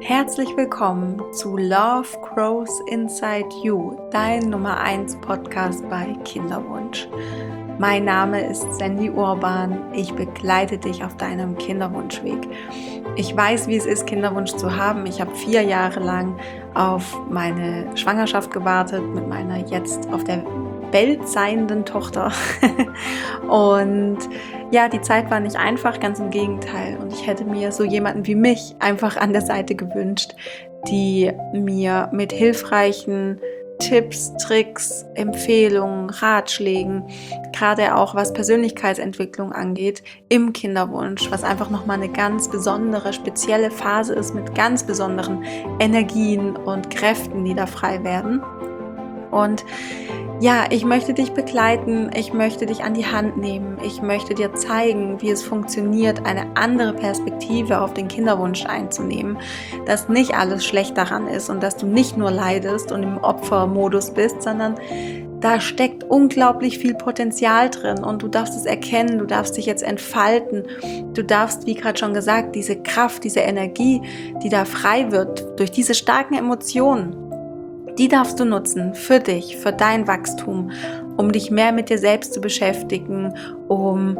Herzlich willkommen zu Love Grows Inside You, dein Nummer 1 Podcast bei Kinderwunsch. Mein Name ist Sandy Urban, ich begleite dich auf deinem Kinderwunschweg. Ich weiß, wie es ist, Kinderwunsch zu haben. Ich habe 4 Jahre lang auf meine Schwangerschaft gewartet mit meiner jetzt auf der Welt seienden Tochter. Und ja, die Zeit war nicht einfach, ganz im Gegenteil. Und ich hätte mir so jemanden wie mich einfach an der Seite gewünscht, die mir mit hilfreichen Tipps, Tricks, Empfehlungen, Ratschlägen, gerade auch was Persönlichkeitsentwicklung angeht, im Kinderwunsch, was einfach nochmal eine ganz besondere, spezielle Phase ist mit ganz besonderen Energien und Kräften, die da frei werden. Und ja, ich möchte dich begleiten, ich möchte dich an die Hand nehmen, ich möchte dir zeigen, wie es funktioniert, eine andere Perspektive auf den Kinderwunsch einzunehmen, dass nicht alles schlecht daran ist und dass du nicht nur leidest und im Opfermodus bist, sondern da steckt unglaublich viel Potenzial drin und du darfst es erkennen, du darfst dich jetzt entfalten, du darfst, wie gerade schon gesagt, diese Kraft, diese Energie, die da frei wird durch diese starken Emotionen, die darfst du nutzen für dich, für dein Wachstum, um dich mehr mit dir selbst zu beschäftigen, um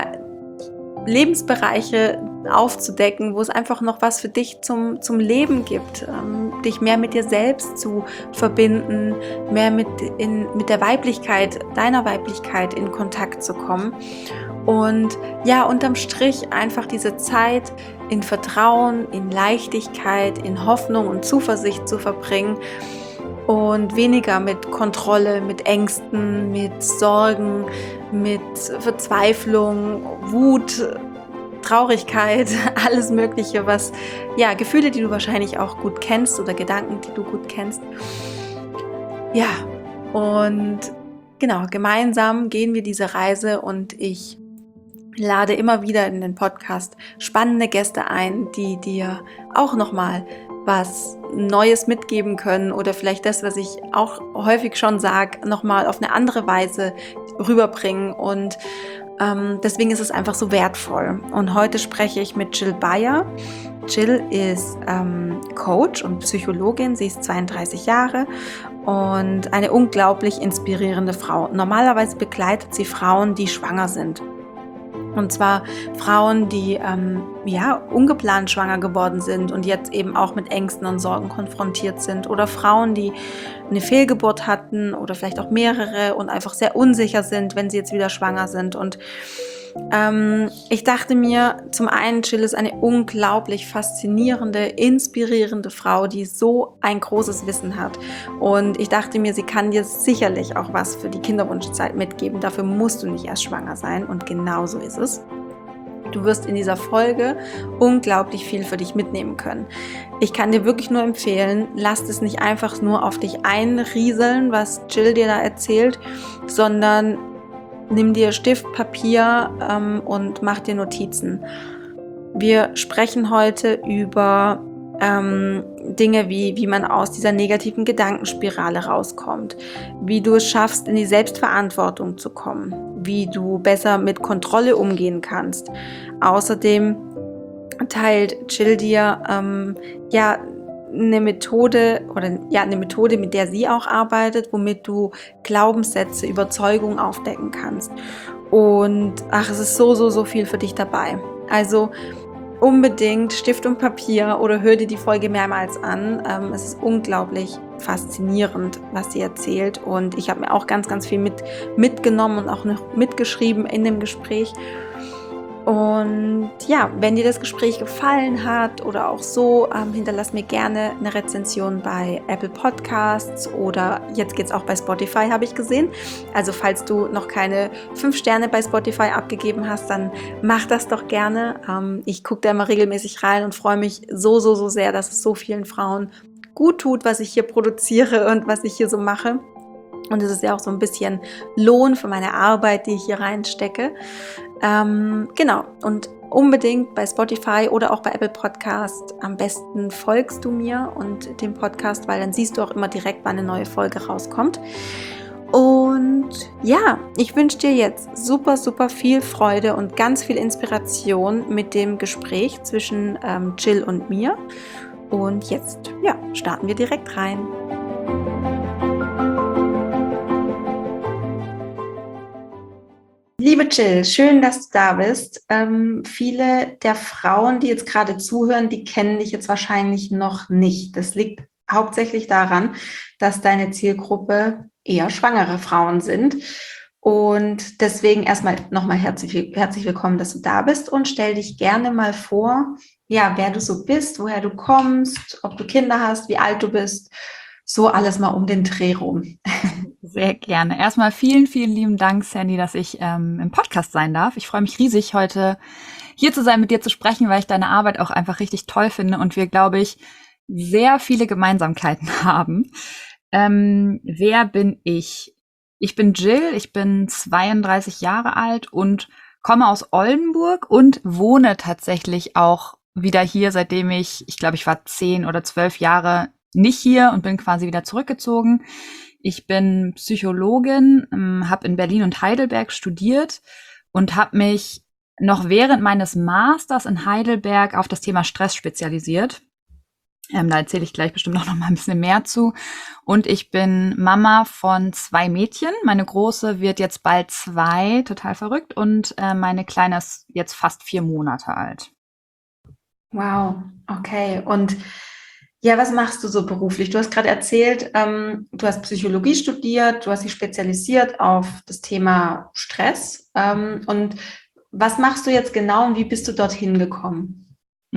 Lebensbereiche aufzudecken, wo es einfach noch was für dich zum Leben gibt, dich mehr mit dir selbst zu verbinden, mehr mit der Weiblichkeit, deiner Weiblichkeit in Kontakt zu kommen. Und ja, unterm Strich einfach diese Zeit in Vertrauen, in Leichtigkeit, in Hoffnung und Zuversicht zu verbringen, und weniger mit Kontrolle, mit Ängsten, mit Sorgen, mit Verzweiflung, Wut, Traurigkeit, alles Mögliche, was, ja, Gefühle, die du wahrscheinlich auch gut kennst oder Gedanken, die du gut kennst. Ja, und genau, gemeinsam gehen wir diese Reise und ich lade immer wieder in den Podcast spannende Gäste ein, die dir auch nochmal was Neues mitgeben können oder vielleicht das, was ich auch häufig schon sage, nochmal auf eine andere Weise rüberbringen und deswegen ist es einfach so wertvoll. Und heute spreche ich mit Jill Bayer. Jill ist Coach und Psychologin, sie ist 32 Jahre und eine unglaublich inspirierende Frau. Normalerweise begleitet sie Frauen, die schwanger sind. Und zwar Frauen, die ungeplant schwanger geworden sind und jetzt eben auch mit Ängsten und Sorgen konfrontiert sind. Oder Frauen, die eine Fehlgeburt hatten oder vielleicht auch mehrere und einfach sehr unsicher sind, wenn sie jetzt wieder schwanger sind. Und ich dachte mir, zum einen, Jill ist eine unglaublich faszinierende, inspirierende Frau, die so ein großes Wissen hat. Und ich dachte mir, sie kann dir sicherlich auch was für die Kinderwunschzeit mitgeben. Dafür musst du nicht erst schwanger sein. Und genau so ist es. Du wirst in dieser Folge unglaublich viel für dich mitnehmen können. Ich kann dir wirklich nur empfehlen, lass es nicht einfach nur auf dich einrieseln, was Jill dir da erzählt, sondern nimm dir Stift, Papier und mach dir Notizen. Wir sprechen heute über Dinge wie man aus dieser negativen Gedankenspirale rauskommt, wie du es schaffst, in die Selbstverantwortung zu kommen, wie du besser mit Kontrolle umgehen kannst. Außerdem teilt Jill dir eine Methode, mit der sie auch arbeitet, womit du Glaubenssätze, Überzeugungen aufdecken kannst. Und es ist so viel für dich dabei. Also unbedingt Stift und Papier oder hör dir die Folge mehrmals an. Es ist unglaublich faszinierend, was sie erzählt. Und ich habe mir auch ganz, ganz viel mitgenommen und auch noch mitgeschrieben in dem Gespräch. Und ja, wenn dir das Gespräch gefallen hat oder auch so, hinterlass mir gerne eine Rezension bei Apple Podcasts oder jetzt geht's auch bei Spotify, habe ich gesehen. Also falls du noch keine 5 Sterne bei Spotify abgegeben hast, dann mach das doch gerne. Ich gucke da immer regelmäßig rein und freue mich so sehr, dass es so vielen Frauen gut tut, was ich hier produziere und was ich hier so mache. Und es ist ja auch so ein bisschen Lohn für meine Arbeit, die ich hier reinstecke. Genau, und unbedingt bei Spotify oder auch bei Apple Podcast, am besten folgst du mir und dem Podcast, weil dann siehst du auch immer direkt, wann eine neue Folge rauskommt. Und ja, ich wünsche dir jetzt super viel Freude und ganz viel Inspiration mit dem Gespräch zwischen Jill und mir. Und jetzt, starten wir direkt rein. Liebe Jill, schön, dass du da bist. Viele der Frauen, die jetzt gerade zuhören, die kennen dich jetzt wahrscheinlich noch nicht. Das liegt hauptsächlich daran, dass deine Zielgruppe eher schwangere Frauen sind. Und deswegen erstmal nochmal herzlich willkommen, dass du da bist, und stell dich gerne mal vor, wer du so bist, woher du kommst, ob du Kinder hast, wie alt du bist, so alles mal um den Dreh rum. Sehr gerne. Erstmal vielen, vielen lieben Dank, Sandy, dass ich im Podcast sein darf. Ich freue mich riesig, heute hier zu sein, mit dir zu sprechen, weil ich deine Arbeit auch einfach richtig toll finde und wir, glaube ich, sehr viele Gemeinsamkeiten haben. Wer bin ich? Ich bin Jill, ich bin 32 Jahre alt und komme aus Oldenburg und wohne tatsächlich auch wieder hier, seitdem ich glaube, ich war 10 oder 12 Jahre nicht hier und bin quasi wieder zurückgezogen. Ich bin Psychologin, habe in Berlin und Heidelberg studiert und habe mich noch während meines Masters in Heidelberg auf das Thema Stress spezialisiert. Da erzähle ich gleich bestimmt noch mal ein bisschen mehr zu. Und ich bin Mama von 2 Mädchen. Meine Große wird jetzt bald 2, total verrückt. Und meine Kleine ist jetzt fast 4 Monate alt. Wow, okay. Und was machst du so beruflich? Du hast gerade erzählt, du hast Psychologie studiert, du hast dich spezialisiert auf das Thema Stress. Und was machst du jetzt genau und wie bist du dorthin gekommen?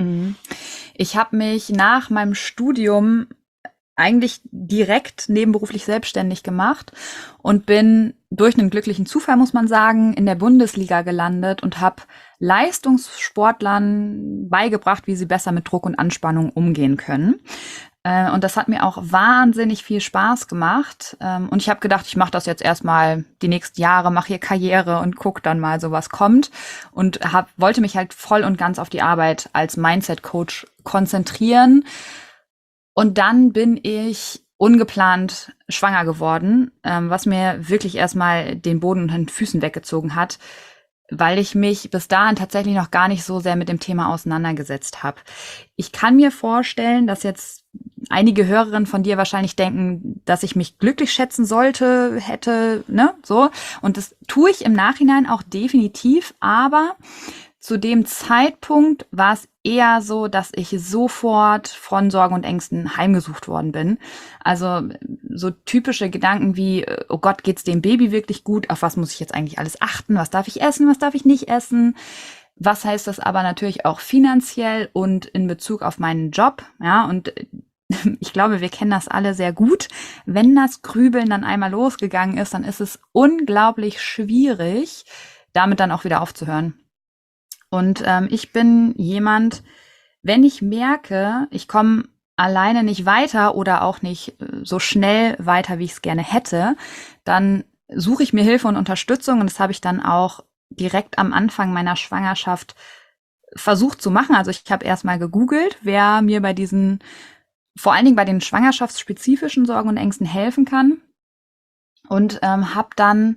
Ich habe mich nach meinem Studium eigentlich direkt nebenberuflich selbstständig gemacht und bin durch einen glücklichen Zufall, muss man sagen, in der Bundesliga gelandet und habe Leistungssportlern beigebracht, wie sie besser mit Druck und Anspannung umgehen können. Und das hat mir auch wahnsinnig viel Spaß gemacht. Und ich habe gedacht, ich mache das jetzt erstmal die nächsten Jahre, mache hier Karriere und guck dann mal, so was kommt. Und wollte mich halt voll und ganz auf die Arbeit als Mindset-Coach konzentrieren. Und dann bin ich ungeplant schwanger geworden, was mir wirklich erstmal den Boden unter den Füßen weggezogen hat, weil ich mich bis dahin tatsächlich noch gar nicht so sehr mit dem Thema auseinandergesetzt habe. Ich kann mir vorstellen, dass jetzt einige Hörerinnen von dir wahrscheinlich denken, dass ich mich glücklich schätzen sollte, hätte, ne, so. Und das tue ich im Nachhinein auch definitiv, aber zu dem Zeitpunkt war es eher so, dass ich sofort von Sorgen und Ängsten heimgesucht worden bin. Also so typische Gedanken wie, oh Gott, geht's dem Baby wirklich gut? Auf was muss ich jetzt eigentlich alles achten? Was darf ich essen? Was darf ich nicht essen? Was heißt das aber natürlich auch finanziell und in Bezug auf meinen Job? Ja, und ich glaube, wir kennen das alle sehr gut. Wenn das Grübeln dann einmal losgegangen ist, dann ist es unglaublich schwierig, damit dann auch wieder aufzuhören. Und ich bin jemand, wenn ich merke, ich komme alleine nicht weiter oder auch nicht so schnell weiter, wie ich es gerne hätte, dann suche ich mir Hilfe und Unterstützung. Und das habe ich dann auch direkt am Anfang meiner Schwangerschaft versucht zu machen. Also ich habe erstmal gegoogelt, wer mir bei diesen, vor allen Dingen bei den schwangerschaftsspezifischen Sorgen und Ängsten helfen kann. Und habe dann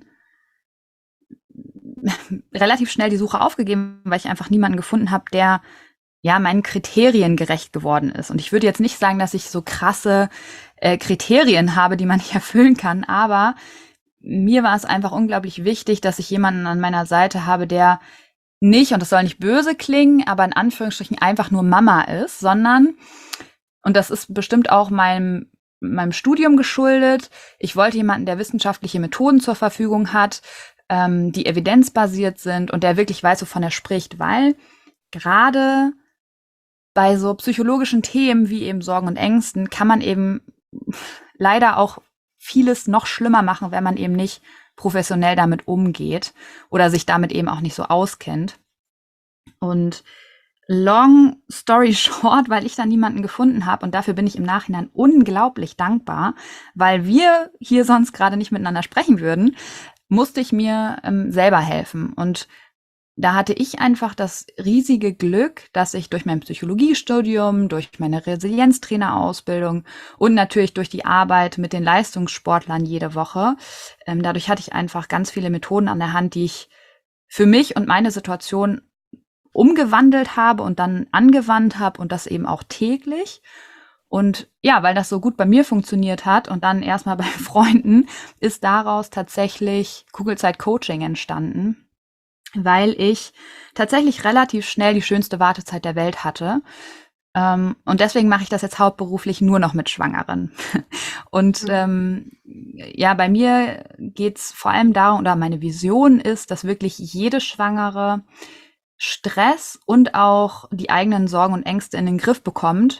relativ schnell die Suche aufgegeben, weil ich einfach niemanden gefunden habe, der meinen Kriterien gerecht geworden ist. Und ich würde jetzt nicht sagen, dass ich so krasse Kriterien habe, die man nicht erfüllen kann, aber mir war es einfach unglaublich wichtig, dass ich jemanden an meiner Seite habe, der nicht, und das soll nicht böse klingen, aber in Anführungsstrichen einfach nur Mama ist, sondern, und das ist bestimmt auch meinem Studium geschuldet, ich wollte jemanden, der wissenschaftliche Methoden zur Verfügung hat, die evidenzbasiert sind und der wirklich weiß, wovon er spricht, weil gerade bei so psychologischen Themen wie eben Sorgen und Ängsten kann man eben leider auch vieles noch schlimmer machen, wenn man eben nicht professionell damit umgeht oder sich damit eben auch nicht so auskennt. Und long story short, weil ich da niemanden gefunden habe und dafür bin ich im Nachhinein unglaublich dankbar, weil wir hier sonst gerade nicht miteinander sprechen würden, musste ich mir selber helfen. Und da hatte ich einfach das riesige Glück, dass ich durch mein Psychologiestudium, durch meine Resilienztrainerausbildung und natürlich durch die Arbeit mit den Leistungssportlern jede Woche, dadurch hatte ich einfach ganz viele Methoden an der Hand, die ich für mich und meine Situation umgewandelt habe und dann angewandt habe und das eben auch täglich. Und ja, weil das so gut bei mir funktioniert hat und dann erstmal bei Freunden, ist daraus tatsächlich Kugelzeit-Coaching entstanden, weil ich tatsächlich relativ schnell die schönste Wartezeit der Welt hatte. Und deswegen mache ich das jetzt hauptberuflich nur noch mit Schwangeren. Und ja, bei mir geht's vor allem darum, oder meine Vision ist, dass wirklich jede Schwangere Stress und auch die eigenen Sorgen und Ängste in den Griff bekommt,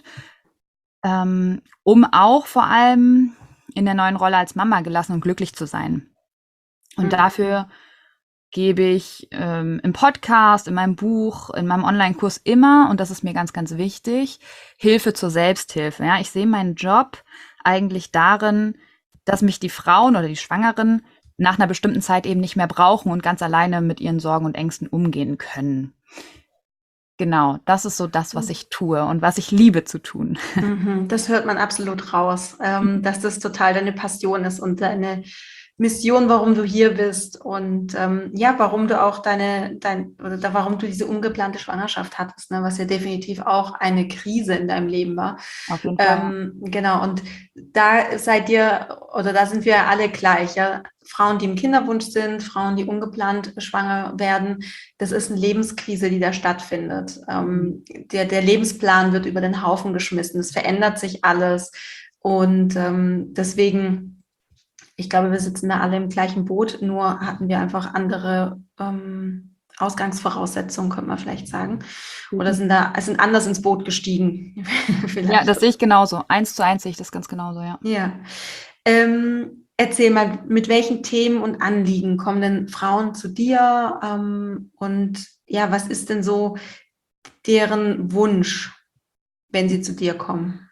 um auch vor allem in der neuen Rolle als Mama gelassen und glücklich zu sein. Und dafür gebe ich im Podcast, in meinem Buch, in meinem Online-Kurs immer, und das ist mir ganz, ganz wichtig, Hilfe zur Selbsthilfe. Ja, ich sehe meinen Job eigentlich darin, dass mich die Frauen oder die Schwangeren nach einer bestimmten Zeit eben nicht mehr brauchen und ganz alleine mit ihren Sorgen und Ängsten umgehen können. Genau, das ist so das, was ich tue und was ich liebe zu tun. Das hört man absolut raus, dass das total deine Passion ist und deine Mission, warum du hier bist und ja, warum du auch warum du diese ungeplante Schwangerschaft hattest, ne, was ja definitiv auch eine Krise in deinem Leben war. Auf jeden Fall. Genau, und da sind wir alle gleich, ja. Frauen, die im Kinderwunsch sind, Frauen, die ungeplant schwanger werden, das ist eine Lebenskrise, die da stattfindet. Der Lebensplan wird über den Haufen geschmissen, es verändert sich alles und deswegen, ich glaube, wir sitzen da alle im gleichen Boot, nur hatten wir einfach andere Ausgangsvoraussetzungen, könnte man vielleicht sagen. Oder sind anders ins Boot gestiegen. Ja, das sehe ich genauso. 1:1 sehe ich das ganz genauso, ja. Ja. Erzähl mal, mit welchen Themen und Anliegen kommen denn Frauen zu dir? Und ja, was ist denn so deren Wunsch, wenn sie zu dir kommen?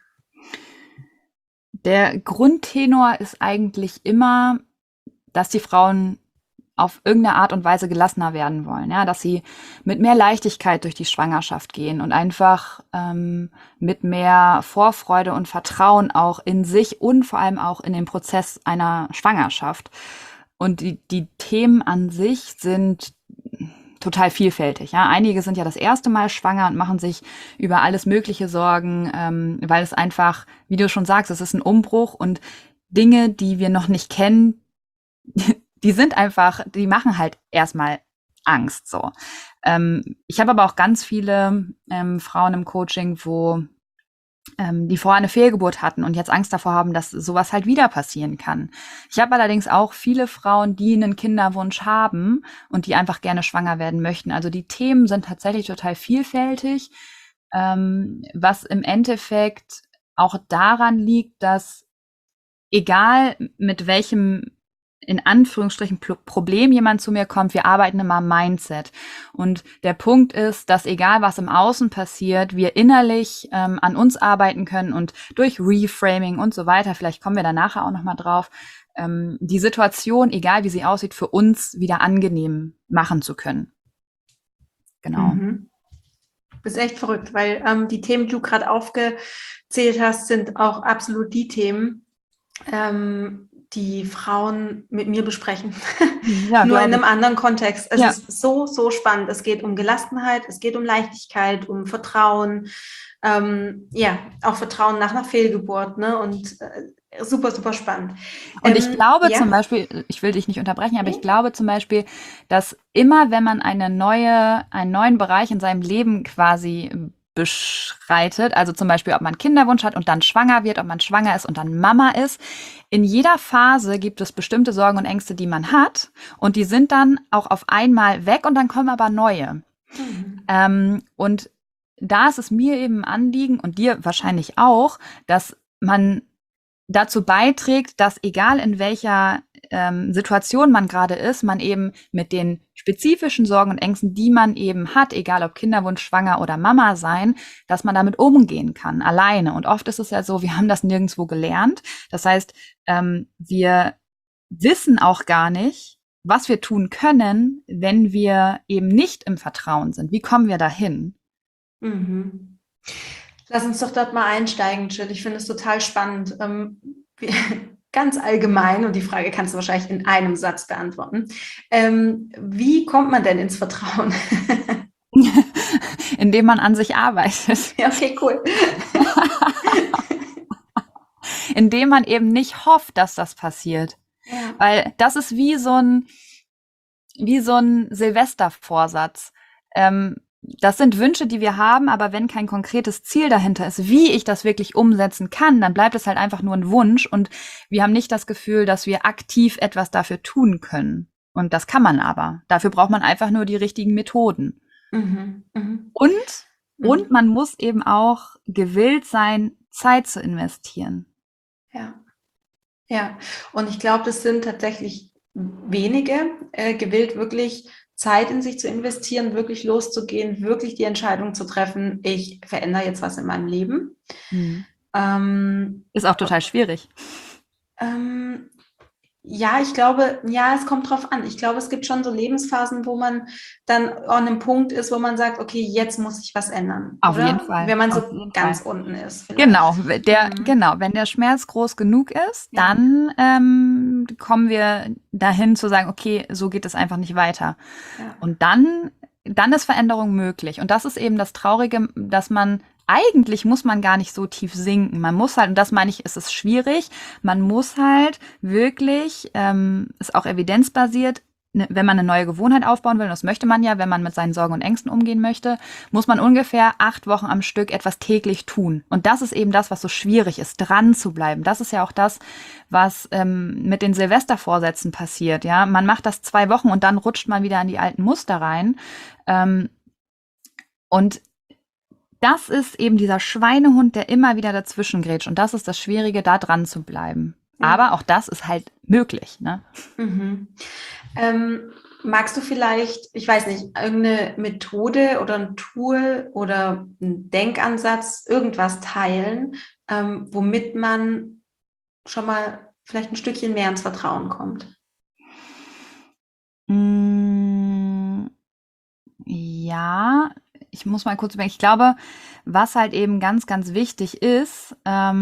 Der Grundtenor ist eigentlich immer, dass die Frauen auf irgendeine Art und Weise gelassener werden wollen, ja, dass sie mit mehr Leichtigkeit durch die Schwangerschaft gehen und einfach mit mehr Vorfreude und Vertrauen auch in sich und vor allem auch in den Prozess einer Schwangerschaft. Und die Themen an sich sind total vielfältig. Ja, einige sind ja das erste Mal schwanger und machen sich über alles Mögliche Sorgen, weil es einfach, wie du schon sagst, es ist ein Umbruch und Dinge, die wir noch nicht kennen, die machen halt erstmal Angst, so. Ich habe aber auch ganz viele Frauen im Coaching, wo die vorher eine Fehlgeburt hatten und jetzt Angst davor haben, dass sowas halt wieder passieren kann. Ich habe allerdings auch viele Frauen, die einen Kinderwunsch haben und die einfach gerne schwanger werden möchten. Also die Themen sind tatsächlich total vielfältig, was im Endeffekt auch daran liegt, dass egal mit welchem in Anführungsstrichen Problem jemand zu mir kommt, wir arbeiten immer am Mindset. Und der Punkt ist, dass egal was im Außen passiert, wir innerlich an uns arbeiten können und durch Reframing und so weiter, vielleicht kommen wir da nachher auch nochmal drauf, die Situation, egal wie sie aussieht, für uns wieder angenehm machen zu können. Genau. Du bist echt verrückt, weil die Themen, die du gerade aufgezählt hast, sind auch absolut die Themen, die Frauen mit mir besprechen, Ja, nur in einem anderen Kontext. Es Ja. ist so, so spannend. Es geht um Gelassenheit, es geht um Leichtigkeit, um Vertrauen, ja, auch Vertrauen nach einer Fehlgeburt, ne? Und super, super spannend. Und ich glaube ja. zum Beispiel, ich will dich nicht unterbrechen, aber ich glaube zum Beispiel, dass immer, wenn man einen neuen Bereich in seinem Leben quasi beschreitet, also zum Beispiel, ob man Kinderwunsch hat und dann schwanger wird, ob man schwanger ist und dann Mama ist, in jeder Phase gibt es bestimmte Sorgen und Ängste, die man hat und die sind dann auch auf einmal weg und dann kommen aber neue. Und da ist es mir eben ein Anliegen und dir wahrscheinlich auch, dass man dazu beiträgt, dass egal in welcher Situation man gerade ist, man eben mit den spezifischen Sorgen und Ängsten, die man eben hat, egal ob Kinderwunsch, schwanger oder Mama sein, dass man damit umgehen kann, alleine. Und oft ist es ja so, wir haben das nirgendwo gelernt. Das heißt, wir wissen auch gar nicht, was wir tun können, wenn wir eben nicht im Vertrauen sind. Wie kommen wir dahin? Lass uns doch dort mal einsteigen, Jill. Ich finde es total spannend. Ganz allgemein, und die Frage kannst du wahrscheinlich in einem Satz beantworten. Wie kommt man denn ins Vertrauen? indem man an sich arbeitet. Ja, okay, cool. Indem man eben nicht hofft, dass das passiert. Ja. Weil das ist wie so ein Silvestervorsatz. Das sind Wünsche, die wir haben, aber wenn kein konkretes Ziel dahinter ist, wie ich das wirklich umsetzen kann, dann bleibt es halt einfach nur ein Wunsch und wir haben nicht das Gefühl, dass wir aktiv etwas dafür tun können. Und das kann man aber. Dafür braucht man einfach nur die richtigen Methoden. Mhm. Mhm. Und man muss eben auch gewillt sein, Zeit zu investieren. Ja. Ja. Und ich glaube, das sind tatsächlich wenige, gewillt, wirklich Zeit in sich zu investieren, wirklich loszugehen, wirklich die Entscheidung zu treffen, ich verändere jetzt was in meinem Leben. Ist auch total schwierig. Ja, ich glaube, ja, es kommt drauf an. Ich glaube, es gibt schon so Lebensphasen, wo man dann an einem Punkt ist, wo man sagt, okay, jetzt muss ich was ändern. Auf oder? jeden Fall. Wenn man Auf so jeden ganz Fall. unten ist. Vielleicht. Genau, wenn der Schmerz groß genug ist, Ja. dann kommen wir dahin zu sagen, okay, so geht es einfach nicht weiter. Ja. Und dann ist Veränderung möglich. Und das ist eben das Traurige, dass eigentlich muss man gar nicht so tief sinken. Man muss halt, und das meine ich, ist es schwierig, man muss halt wirklich, ist auch evidenzbasiert, wenn man eine neue Gewohnheit aufbauen will, und das möchte man ja, wenn man mit seinen Sorgen und Ängsten umgehen möchte, muss man ungefähr 8 Wochen am Stück etwas täglich tun. Und das ist eben das, was so schwierig ist, dran zu bleiben. Das ist ja auch das, was mit den Silvestervorsätzen passiert. Ja, man macht das 2 Wochen und dann rutscht man wieder in die alten Muster rein. Und das ist eben dieser Schweinehund, der immer wieder dazwischen grätscht. Und das ist das Schwierige, da dran zu bleiben. Aber auch das ist halt möglich, ne? Mhm. Magst du vielleicht, ich weiß nicht, irgendeine Methode oder ein Tool oder einen Denkansatz, irgendwas teilen, womit man schon mal vielleicht ein Stückchen mehr ins Vertrauen kommt? Ja, ich muss mal kurz überlegen. Ich glaube, was halt eben ganz, ganz wichtig ist,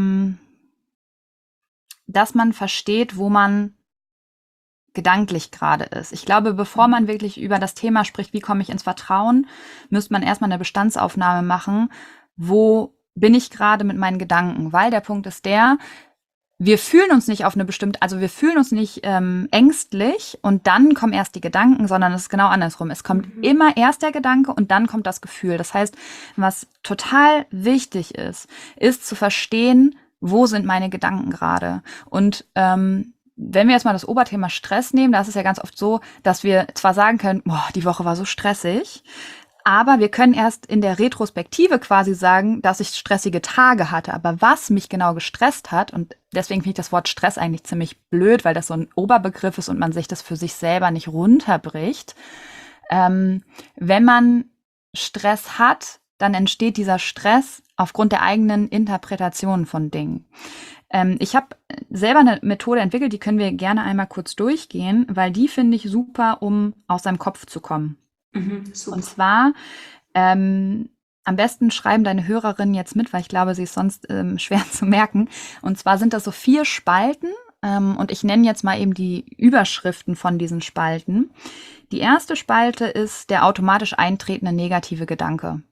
dass man versteht, wo man gedanklich gerade ist. Ich glaube, bevor man wirklich über das Thema spricht, wie komme ich ins Vertrauen, müsste man erstmal eine Bestandsaufnahme machen, wo bin ich gerade mit meinen Gedanken? Weil der Punkt ist der, wir fühlen uns nicht auf eine bestimmte, also wir fühlen uns nicht ängstlich und dann kommen erst die Gedanken, sondern es ist genau andersrum. Es kommt immer erst der Gedanke und dann kommt das Gefühl. Das heißt, was total wichtig ist, ist zu verstehen, wo sind meine Gedanken gerade? Und wenn wir jetzt mal das Oberthema Stress nehmen, da ist es ja ganz oft so, dass wir zwar sagen können, boah, die Woche war so stressig, aber wir können erst in der Retrospektive quasi sagen, dass ich stressige Tage hatte. Aber was mich genau gestresst hat, und deswegen finde ich das Wort Stress eigentlich ziemlich blöd, weil das so ein Oberbegriff ist und man sich das für sich selber nicht runterbricht. Wenn man Stress hat, dann entsteht dieser Stress aufgrund der eigenen Interpretation von Dingen. Ich habe selber eine Methode entwickelt, die können wir gerne einmal kurz durchgehen, weil die finde ich super, um aus seinem Kopf zu kommen. Super. Und zwar, am besten schreiben deine Hörerinnen jetzt mit, weil ich glaube, sie ist sonst schwer zu merken. Und zwar sind das so 4 Spalten und ich nenne jetzt mal eben die Überschriften von diesen Spalten. Die erste Spalte ist der automatisch eintretende negative Gedanke.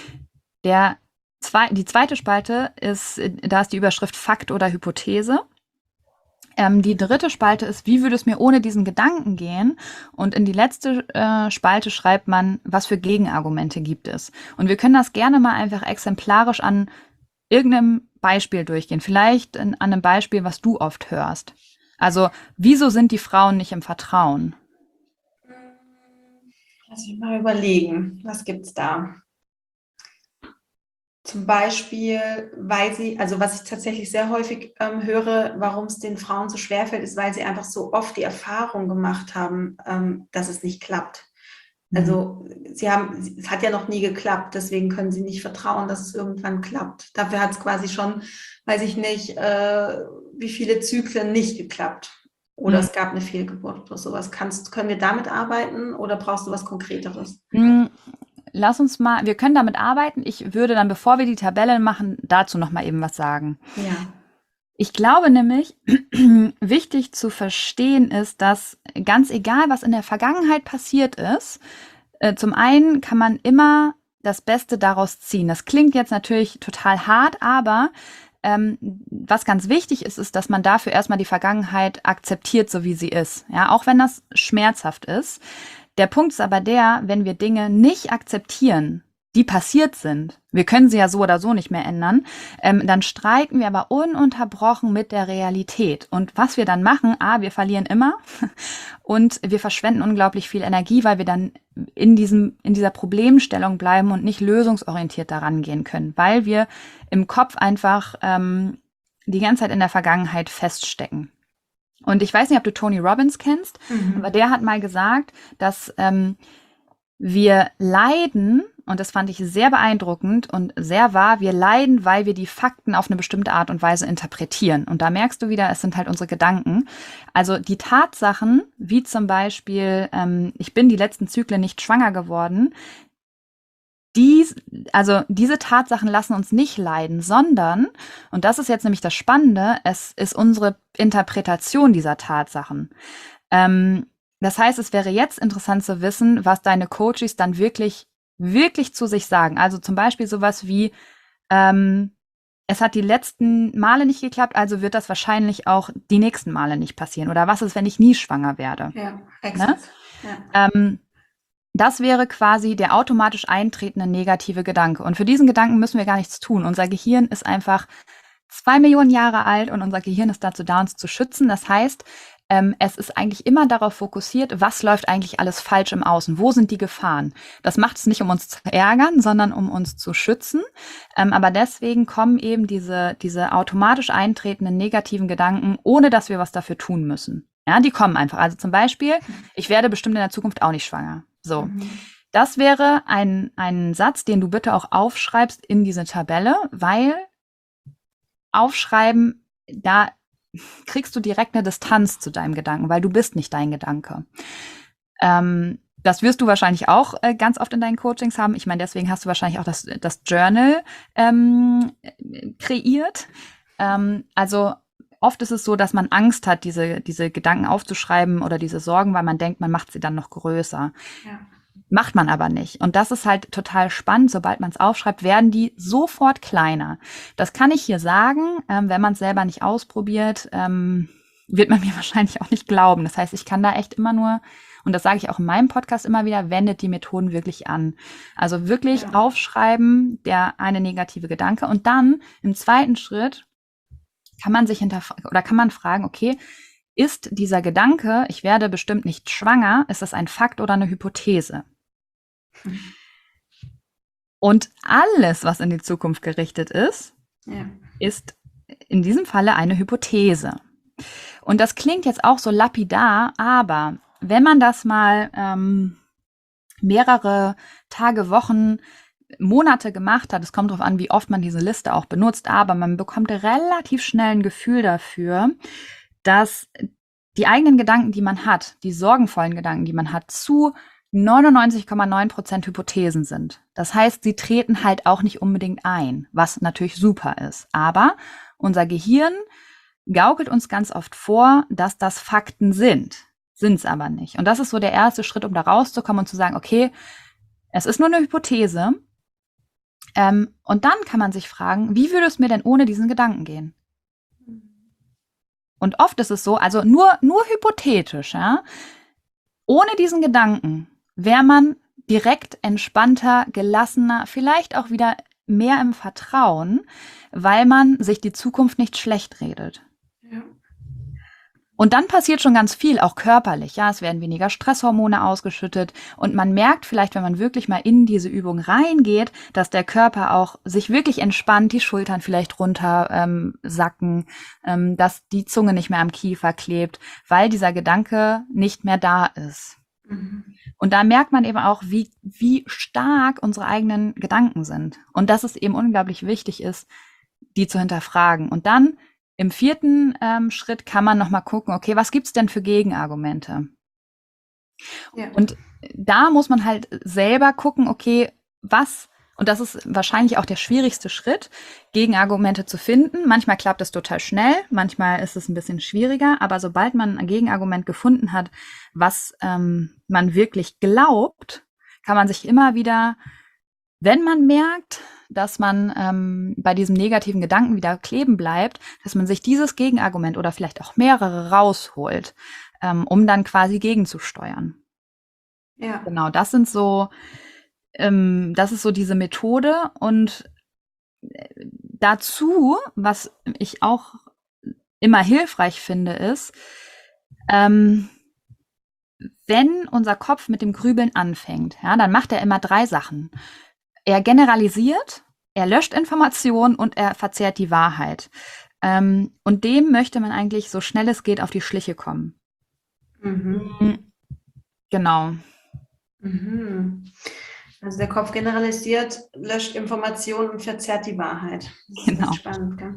Die zweite Spalte ist, da ist die Überschrift Fakt oder Hypothese. Die dritte Spalte ist, wie würde es mir ohne diesen Gedanken gehen? Und in die letzte Spalte schreibt man, was für Gegenargumente gibt es. Und wir können das gerne mal einfach exemplarisch an irgendeinem Beispiel durchgehen. Vielleicht an einem Beispiel, was du oft hörst. Also, wieso sind die Frauen nicht im Vertrauen? Lass mich mal überlegen, was gibt's da? Zum Beispiel, weil sie, also was ich tatsächlich sehr häufig höre, warum es den Frauen so schwerfällt, ist, weil sie einfach so oft die Erfahrung gemacht haben, dass es nicht klappt. Also es hat ja noch nie geklappt, deswegen können sie nicht vertrauen, dass es irgendwann klappt. Dafür hat es quasi schon, weiß ich nicht, wie viele Zyklen nicht geklappt. Oder es gab eine Fehlgeburt oder sowas. Können wir damit arbeiten oder brauchst du was Konkreteres? Lass uns mal, wir können damit arbeiten. Ich würde dann, bevor wir die Tabelle machen, dazu noch mal eben was sagen. Ja. Ich glaube nämlich, wichtig zu verstehen ist, dass ganz egal, was in der Vergangenheit passiert ist, zum einen kann man immer das Beste daraus ziehen. Das klingt jetzt natürlich total hart, aber was ganz wichtig ist, ist, dass man dafür erstmal die Vergangenheit akzeptiert, so wie sie ist. Ja, auch wenn das schmerzhaft ist. Der Punkt ist aber der, wenn wir Dinge nicht akzeptieren, die passiert sind, wir können sie ja so oder so nicht mehr ändern, dann streiken wir aber ununterbrochen mit der Realität. Und was wir dann machen, wir verlieren immer und wir verschwenden unglaublich viel Energie, weil wir dann in dieser Problemstellung bleiben und nicht lösungsorientiert daran gehen können, weil wir im Kopf einfach die ganze Zeit in der Vergangenheit feststecken. Und ich weiß nicht, ob du Tony Robbins kennst, aber der hat mal gesagt, dass wir leiden, und das fand ich sehr beeindruckend und sehr wahr, wir leiden, weil wir die Fakten auf eine bestimmte Art und Weise interpretieren. Und da merkst du wieder, es sind halt unsere Gedanken. Also die Tatsachen, wie zum Beispiel, ich bin die letzten Zyklen nicht schwanger geworden, diese Tatsachen lassen uns nicht leiden, sondern, und das ist jetzt nämlich das Spannende, es ist unsere Interpretation dieser Tatsachen. Das heißt, es wäre jetzt interessant zu wissen, was deine Coaches dann wirklich zu sich sagen. Also zum Beispiel sowas wie, es hat die letzten Male nicht geklappt, also wird das wahrscheinlich auch die nächsten Male nicht passieren. Oder was ist, wenn ich nie schwanger werde? Ja, exakt. Ne? Ja. Das wäre quasi der automatisch eintretende negative Gedanke. Und für diesen Gedanken müssen wir gar nichts tun. Unser Gehirn ist einfach 2 Millionen Jahre alt und unser Gehirn ist dazu da, uns zu schützen. Das heißt, es ist eigentlich immer darauf fokussiert, was läuft eigentlich alles falsch im Außen? Wo sind die Gefahren? Das macht es nicht, um uns zu ärgern, sondern um uns zu schützen. Aber deswegen kommen eben diese automatisch eintretenden negativen Gedanken, ohne dass wir was dafür tun müssen. Ja, die kommen einfach. Also zum Beispiel, ich werde bestimmt in der Zukunft auch nicht schwanger. So. Das wäre ein Satz, den du bitte auch aufschreibst in diese Tabelle, weil aufschreiben, da kriegst du direkt eine Distanz zu deinem Gedanken, weil du bist nicht dein Gedanke. Das wirst du wahrscheinlich auch ganz oft in deinen Coachings haben. Ich meine, deswegen hast du wahrscheinlich auch das Journal kreiert. Also oft ist es so, dass man Angst hat, diese Gedanken aufzuschreiben oder diese Sorgen, weil man denkt, man macht sie dann noch größer. Ja. Macht man aber nicht. Und das ist halt total spannend. Sobald man es aufschreibt, werden die sofort kleiner. Das kann ich hier sagen. Wenn man es selber nicht ausprobiert, wird man mir wahrscheinlich auch nicht glauben. Das heißt, ich kann da echt immer nur, und das sage ich auch in meinem Podcast immer wieder, wendet die Methoden wirklich an. Also wirklich aufschreiben, der eine negative Gedanke. Und dann im zweiten Schritt kann man sich kann man fragen, okay, ist dieser Gedanke, ich werde bestimmt nicht schwanger, ist das ein Fakt oder eine Hypothese? Und alles, was in die Zukunft gerichtet ist, ist in diesem Falle eine Hypothese. Und das klingt jetzt auch so lapidar, aber wenn man das mal mehrere Tage, Wochen, Monate gemacht hat, es kommt darauf an, wie oft man diese Liste auch benutzt, aber man bekommt relativ schnell ein Gefühl dafür, dass die eigenen Gedanken, die man hat, die sorgenvollen Gedanken, die man hat, zu 99,9% Hypothesen sind. Das heißt, sie treten halt auch nicht unbedingt ein, was natürlich super ist. Aber unser Gehirn gaukelt uns ganz oft vor, dass das Fakten sind. Sind es aber nicht. Und das ist so der erste Schritt, um da rauszukommen und zu sagen, okay, es ist nur eine Hypothese. Und dann kann man sich fragen, wie würde es mir denn ohne diesen Gedanken gehen? Und oft ist es so, also nur hypothetisch, ja, ohne diesen Gedanken wäre man direkt entspannter, gelassener, vielleicht auch wieder mehr im Vertrauen, weil man sich die Zukunft nicht schlecht redet. Ja. Und dann passiert schon ganz viel, auch körperlich. Ja, es werden weniger Stresshormone ausgeschüttet und man merkt vielleicht, wenn man wirklich mal in diese Übung reingeht, dass der Körper auch sich wirklich entspannt, die Schultern vielleicht runter sacken, dass die Zunge nicht mehr am Kiefer klebt, weil dieser Gedanke nicht mehr da ist. Und da merkt man eben auch, wie stark unsere eigenen Gedanken sind. Und dass es eben unglaublich wichtig ist, die zu hinterfragen. Und dann im vierten Schritt kann man nochmal gucken, okay, was gibt's denn für Gegenargumente? Ja. Und da muss man halt selber gucken, okay, und das ist wahrscheinlich auch der schwierigste Schritt, Gegenargumente zu finden. Manchmal klappt es total schnell, manchmal ist es ein bisschen schwieriger, aber sobald man ein Gegenargument gefunden hat, was man wirklich glaubt, kann man sich immer wieder Wenn man merkt, dass man bei diesem negativen Gedanken wieder kleben bleibt, dass man sich dieses Gegenargument oder vielleicht auch mehrere rausholt, um dann quasi gegenzusteuern. Ja. Genau, das ist so diese Methode. Und dazu, was ich auch immer hilfreich finde, ist, wenn unser Kopf mit dem Grübeln anfängt, ja, dann macht er immer 3 Sachen. Er generalisiert, er löscht Informationen und er verzerrt die Wahrheit. Und dem möchte man eigentlich so schnell es geht auf die Schliche kommen. Genau. Also der Kopf generalisiert, löscht Informationen und verzerrt die Wahrheit. Das ist Genau. spannend, gell?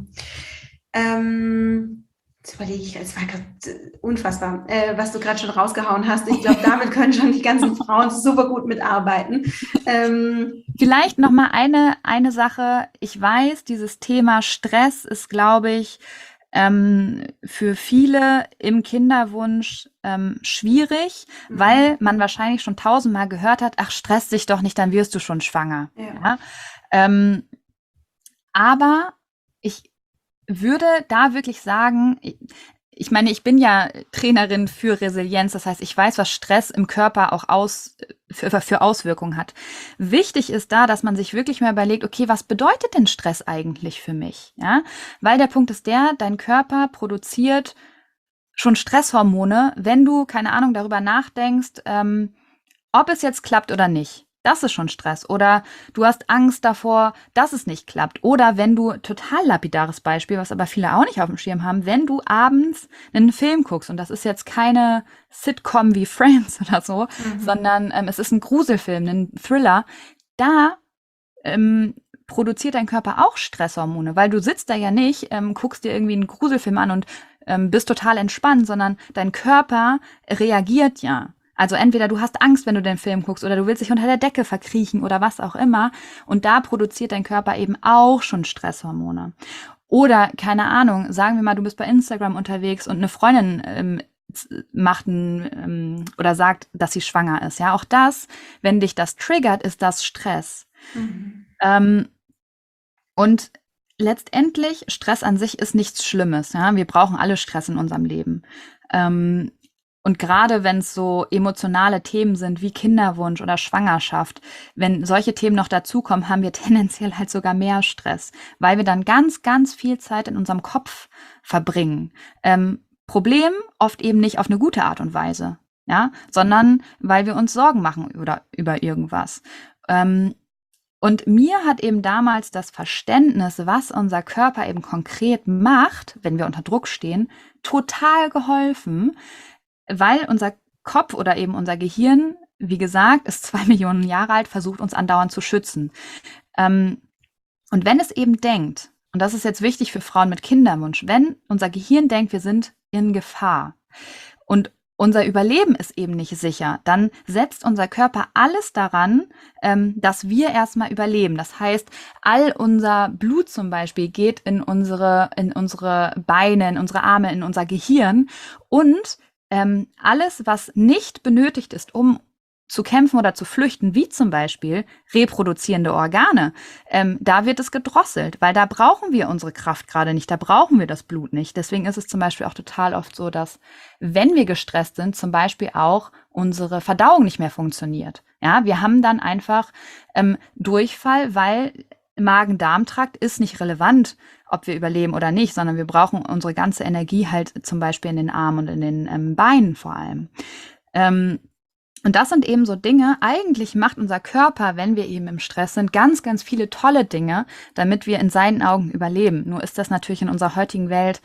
Jetzt überlege ich, es war gerade unfassbar, was du gerade schon rausgehauen hast. Ich glaube, damit können schon die ganzen Frauen super gut mitarbeiten. Vielleicht noch mal eine Sache. Ich weiß, dieses Thema Stress ist, glaube ich, für viele im Kinderwunsch schwierig, weil man wahrscheinlich schon 1000-mal gehört hat, ach, stress dich doch nicht, dann wirst du schon schwanger. Ja. Ja? Aber ich würde da wirklich sagen, ich meine, ich bin ja Trainerin für Resilienz, das heißt, ich weiß, was Stress im Körper auch für Auswirkungen hat. Wichtig ist da, dass man sich wirklich mal überlegt, okay, was bedeutet denn Stress eigentlich für mich? Ja? Weil der Punkt ist der, dein Körper produziert schon Stresshormone, wenn du, keine Ahnung, darüber nachdenkst, ob es jetzt klappt oder nicht. Das ist schon Stress. Oder du hast Angst davor, dass es nicht klappt. Oder wenn du, total lapidares Beispiel, was aber viele auch nicht auf dem Schirm haben, wenn du abends einen Film guckst, und das ist jetzt keine Sitcom wie Friends oder so, sondern es ist ein Gruselfilm, ein Thriller, da produziert dein Körper auch Stresshormone, weil du sitzt da ja nicht, guckst dir irgendwie einen Gruselfilm an und bist total entspannt, sondern dein Körper reagiert ja. Also entweder du hast Angst, wenn du den Film guckst, oder du willst dich unter der Decke verkriechen oder was auch immer. Und da produziert dein Körper eben auch schon Stresshormone. Oder, keine Ahnung, sagen wir mal, du bist bei Instagram unterwegs und eine Freundin macht oder sagt, dass sie schwanger ist. Ja, auch das, wenn dich das triggert, ist das Stress. Und letztendlich, Stress an sich ist nichts Schlimmes. Ja? Wir brauchen alle Stress in unserem Leben. Und gerade wenn es so emotionale Themen sind wie Kinderwunsch oder Schwangerschaft, wenn solche Themen noch dazukommen, haben wir tendenziell halt sogar mehr Stress, weil wir dann ganz, ganz viel Zeit in unserem Kopf verbringen. Problem oft eben nicht auf eine gute Art und Weise, ja, sondern weil wir uns Sorgen machen oder über irgendwas. Und mir hat eben damals das Verständnis, was unser Körper eben konkret macht, wenn wir unter Druck stehen, total geholfen, weil unser Kopf oder eben unser Gehirn, wie gesagt, ist 2 Millionen Jahre alt, versucht uns andauernd zu schützen. Und wenn es eben denkt, und das ist jetzt wichtig für Frauen mit Kinderwunsch, wenn unser Gehirn denkt, wir sind in Gefahr und unser Überleben ist eben nicht sicher, dann setzt unser Körper alles daran, dass wir erstmal überleben. Das heißt, all unser Blut zum Beispiel geht in unsere Beine, in unsere Arme, in unser Gehirn, und alles, was nicht benötigt ist, um zu kämpfen oder zu flüchten, wie zum Beispiel reproduzierende Organe, da wird es gedrosselt, weil da brauchen wir unsere Kraft gerade nicht, da brauchen wir das Blut nicht. Deswegen ist es zum Beispiel auch total oft so, dass, wenn wir gestresst sind, zum Beispiel auch unsere Verdauung nicht mehr funktioniert. Ja, wir haben dann einfach Durchfall, weil Magen-Darm-Trakt ist nicht relevant, ob wir überleben oder nicht, sondern wir brauchen unsere ganze Energie halt zum Beispiel in den Armen und in den Beinen vor allem. Und das sind eben so Dinge, eigentlich macht unser Körper, wenn wir eben im Stress sind, ganz, ganz viele tolle Dinge, damit wir in seinen Augen überleben. Nur ist das natürlich in unserer heutigen Welt,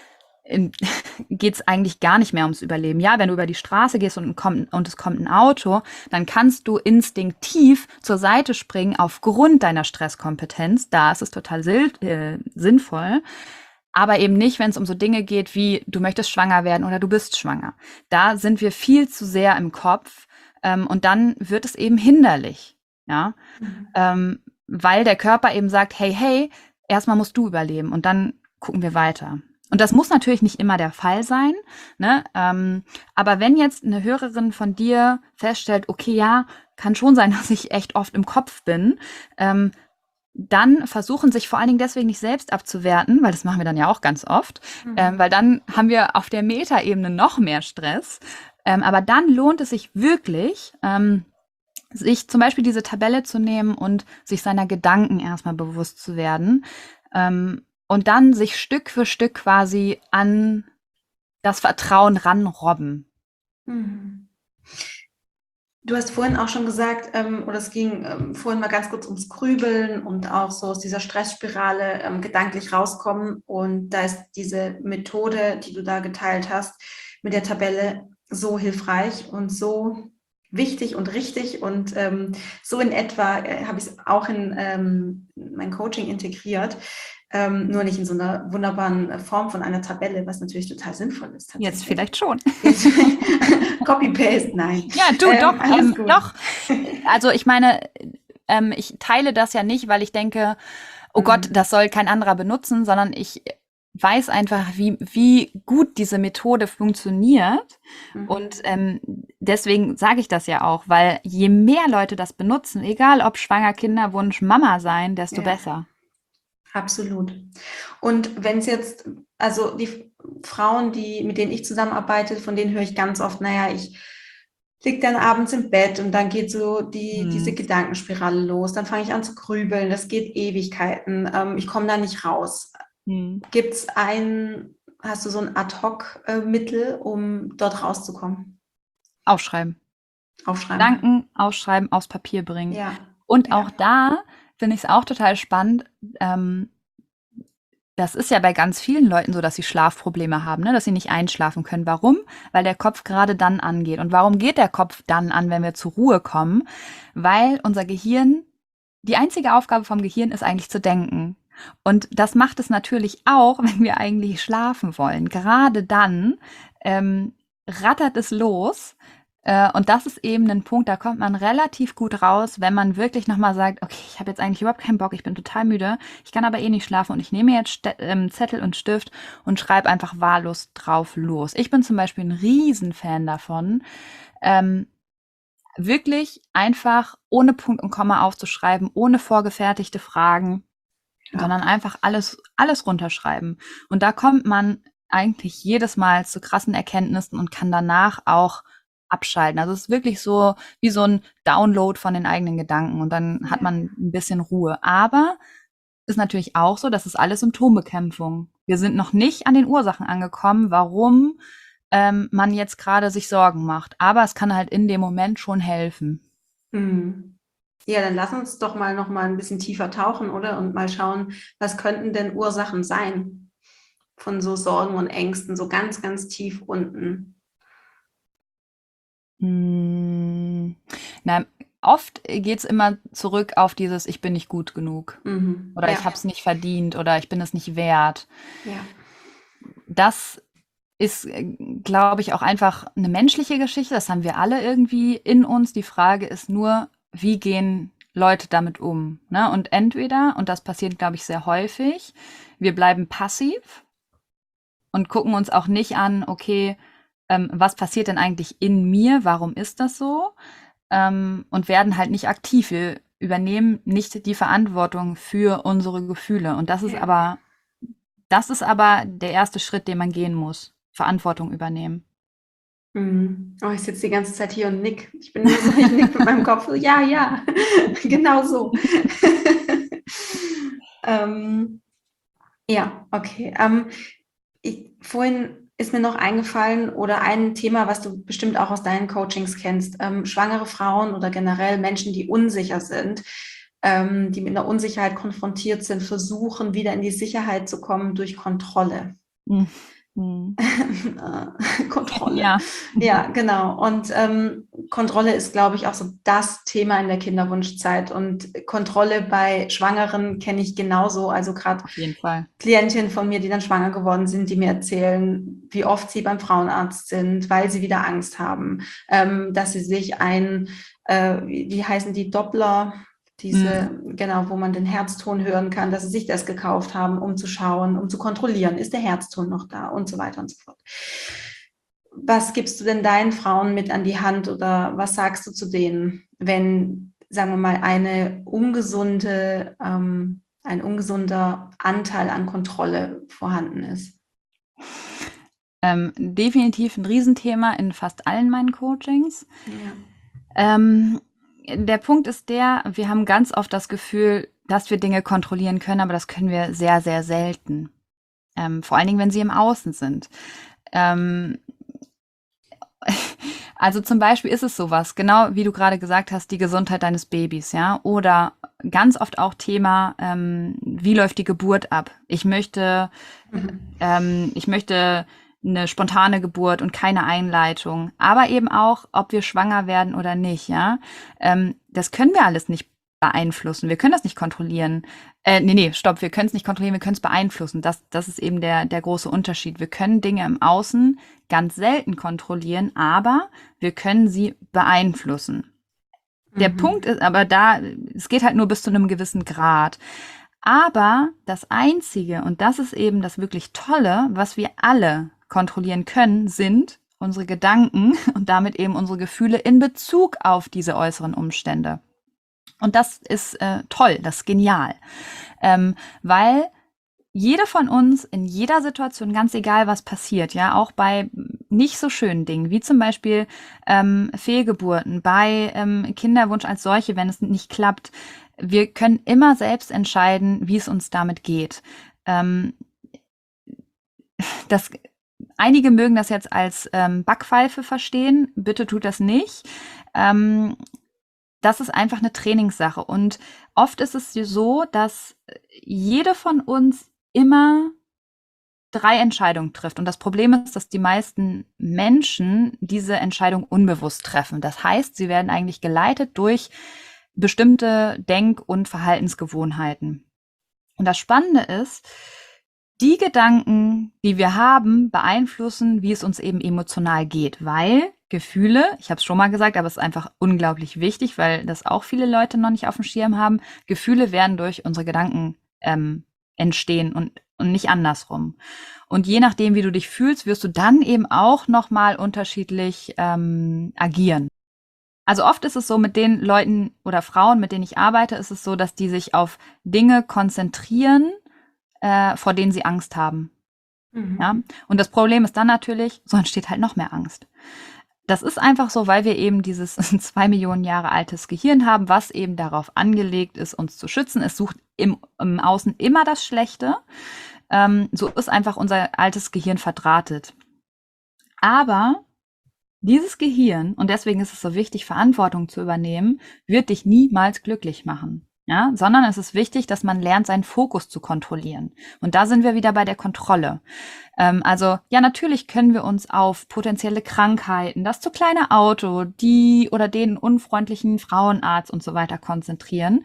geht es eigentlich gar nicht mehr ums Überleben. Ja, wenn du über die Straße gehst und es kommt ein Auto, dann kannst du instinktiv zur Seite springen aufgrund deiner Stresskompetenz. Da ist es total sinnvoll. Aber eben nicht, wenn es um so Dinge geht wie, du möchtest schwanger werden oder du bist schwanger. Da sind wir viel zu sehr im Kopf, und dann wird es eben hinderlich. Ja? Weil der Körper eben sagt, hey, erstmal musst du überleben und dann gucken wir weiter. Und das muss natürlich nicht immer der Fall sein, ne? Aber wenn jetzt eine Hörerin von dir feststellt, okay, ja, kann schon sein, dass ich echt oft im Kopf bin, dann versuchen, sich vor allen Dingen deswegen nicht selbst abzuwerten, weil das machen wir dann ja auch ganz oft, weil dann haben wir auf der Metaebene noch mehr Stress. Aber dann lohnt es sich wirklich, sich zum Beispiel diese Tabelle zu nehmen und sich seiner Gedanken erstmal bewusst zu werden, und dann sich Stück für Stück quasi an das Vertrauen ranrobben. Mhm. Du hast vorhin auch schon gesagt, oder es ging vorhin mal ganz kurz ums Grübeln und auch so aus dieser Stressspirale gedanklich rauskommen. Und da ist diese Methode, die du da geteilt hast, mit der Tabelle so hilfreich und so wichtig und richtig. Und so in etwa habe ich es auch in mein Coaching integriert. Nur nicht in so einer wunderbaren Form von einer Tabelle, was natürlich total sinnvoll ist. Jetzt vielleicht schon. Copy-Paste, nein. Ja, du, doch, alles gut. doch. Also ich meine, ich teile das ja nicht, weil ich denke, oh Gott, das soll kein anderer benutzen, sondern ich weiß einfach, wie gut diese Methode funktioniert. Und deswegen sage ich das ja auch, weil je mehr Leute das benutzen, egal ob schwanger, Kinderwunsch, Mama sein, desto besser. Absolut. Und wenn es jetzt, also die Frauen, mit denen ich zusammenarbeite, von denen höre ich ganz oft, naja, ich liege dann abends im Bett und dann geht so diese Gedankenspirale los. Dann fange ich an zu grübeln, das geht Ewigkeiten, ich komme da nicht raus. Hast du so ein Ad-Hoc-Mittel, um dort rauszukommen? Aufschreiben. Gedanken aufschreiben, aufs Papier bringen. Ja. Und auch da finde ich es auch total spannend. Das ist ja bei ganz vielen Leuten so, dass sie Schlafprobleme haben, ne? Dass sie nicht einschlafen können. Warum? Weil der Kopf gerade dann angeht. Und warum geht der Kopf dann an, wenn wir zur Ruhe kommen? Weil unser Gehirn, die einzige Aufgabe vom Gehirn ist eigentlich zu denken. Und das macht es natürlich auch, wenn wir eigentlich schlafen wollen. Gerade dann rattert es los. Und das ist eben ein Punkt, da kommt man relativ gut raus, wenn man wirklich nochmal sagt, okay, ich habe jetzt eigentlich überhaupt keinen Bock, ich bin total müde, ich kann aber eh nicht schlafen und ich nehme jetzt Zettel und Stift und schreibe einfach wahllos drauf los. Ich bin zum Beispiel ein Riesenfan davon, wirklich einfach ohne Punkt und Komma aufzuschreiben, ohne vorgefertigte Fragen, sondern einfach alles runterschreiben. Und da kommt man eigentlich jedes Mal zu krassen Erkenntnissen und kann danach auch abschalten. Also es ist wirklich so wie so ein Download von den eigenen Gedanken und dann hat man ein bisschen Ruhe. Aber ist natürlich auch so, das ist alles Symptombekämpfung. Wir sind noch nicht an den Ursachen angekommen, warum man jetzt gerade sich Sorgen macht. Aber es kann halt in dem Moment schon helfen. Ja, dann lass uns doch mal noch mal ein bisschen tiefer tauchen, oder? Und mal schauen, was könnten denn Ursachen sein von so Sorgen und Ängsten, so ganz, ganz tief unten? Na, oft geht's immer zurück auf dieses Ich bin nicht gut genug oder Ja. ich habe es nicht verdient oder ich bin es nicht wert. Ja. Das ist, glaube ich, auch einfach eine menschliche Geschichte. Das haben wir alle irgendwie in uns. Die Frage ist nur, wie gehen Leute damit um? Ne? Und entweder, und das passiert, glaube ich, sehr häufig, wir bleiben passiv und gucken uns auch nicht an, okay, was passiert denn eigentlich in mir? Warum ist das so? Und werden halt nicht aktiv. Wir übernehmen nicht die Verantwortung für unsere Gefühle. Und das ist aber der erste Schritt, den man gehen muss. Verantwortung übernehmen. Oh, ich sitze die ganze Zeit hier und nick. Ich nick mit meinem Kopf. Ja, genau so. Ja, okay. Vorhin ist mir noch eingefallen oder ein Thema, was du bestimmt auch aus deinen Coachings kennst. Schwangere Frauen oder generell Menschen, die unsicher sind, die mit einer Unsicherheit konfrontiert sind, versuchen, wieder in die Sicherheit zu kommen durch Kontrolle. Kontrolle. Ja, genau. Und Kontrolle ist, glaube ich, auch so das Thema in der Kinderwunschzeit. Und Kontrolle bei Schwangeren kenne ich genauso. Also gerade Klientinnen von mir, die dann schwanger geworden sind, die mir erzählen, wie oft sie beim Frauenarzt sind, weil sie wieder Angst haben, dass sie sich wie heißen die Doppler? Genau, wo man den Herzton hören kann, dass sie sich das gekauft haben, um zu schauen, um zu kontrollieren, ist der Herzton noch da und so weiter und so fort. Was gibst du denn deinen Frauen mit an die Hand oder was sagst du zu denen, wenn, sagen wir mal, ein ungesunder Anteil an Kontrolle vorhanden ist? Definitiv ein Riesenthema in fast allen meinen Coachings. Ja. Der Punkt ist wir haben ganz oft das Gefühl, dass wir Dinge kontrollieren können, aber das können wir sehr, sehr selten. Vor allen Dingen, wenn sie im Außen sind. Also zum Beispiel ist es sowas, genau wie du gerade gesagt hast, die Gesundheit deines Babys, ja, oder ganz oft auch Thema, wie läuft die Geburt ab? Ich möchte eine spontane Geburt und keine Einleitung, aber eben auch, ob wir schwanger werden oder nicht, ja. Das können wir alles nicht beeinflussen. Wir können das nicht kontrollieren. Stopp, wir können es nicht kontrollieren, wir können es beeinflussen. Das ist eben der große Unterschied. Wir können Dinge im Außen ganz selten kontrollieren, aber wir können sie beeinflussen. Der Punkt ist aber es geht halt nur bis zu einem gewissen Grad. Aber das Einzige, und das ist eben das wirklich Tolle, was wir alle kontrollieren können, sind unsere Gedanken und damit eben unsere Gefühle in Bezug auf diese äußeren Umstände. Und das ist toll, das ist genial, weil jede von uns in jeder Situation, ganz egal was passiert, ja, auch bei nicht so schönen Dingen, wie zum Beispiel Fehlgeburten, bei Kinderwunsch als solche, wenn es nicht klappt, wir können immer selbst entscheiden, wie es uns damit geht. Einige mögen das jetzt als Backpfeife verstehen, bitte tut das nicht. Das ist einfach eine Trainingssache. Und oft ist es so, dass jede von uns immer 3 Entscheidungen trifft. Und das Problem ist, dass die meisten Menschen diese Entscheidung unbewusst treffen. Das heißt, sie werden eigentlich geleitet durch bestimmte Denk- und Verhaltensgewohnheiten. Und das Spannende ist, die Gedanken, die wir haben, beeinflussen, wie es uns eben emotional geht, weil Gefühle, ich habe es schon mal gesagt, aber es ist einfach unglaublich wichtig, weil das auch viele Leute noch nicht auf dem Schirm haben, Gefühle werden durch unsere Gedanken entstehen und nicht andersrum. Und je nachdem, wie du dich fühlst, wirst du dann eben auch nochmal unterschiedlich agieren. Also oft ist es so, mit den Leuten oder Frauen, mit denen ich arbeite, ist es so, dass die sich auf Dinge konzentrieren, vor denen sie Angst haben. Ja? Und das Problem ist dann natürlich, so entsteht halt noch mehr Angst. Das ist einfach so, weil wir eben dieses 2 Millionen Jahre altes Gehirn haben, was eben darauf angelegt ist, uns zu schützen. Es sucht im Außen immer das Schlechte. So ist einfach unser altes Gehirn verdrahtet. Aber dieses Gehirn, und deswegen ist es so wichtig, Verantwortung zu übernehmen, wird dich niemals glücklich machen. Ja, sondern es ist wichtig, dass man lernt, seinen Fokus zu kontrollieren. Und da sind wir wieder bei der Kontrolle. Also, ja, natürlich können wir uns auf potenzielle Krankheiten, das zu kleine Auto, die oder den unfreundlichen Frauenarzt und so weiter konzentrieren.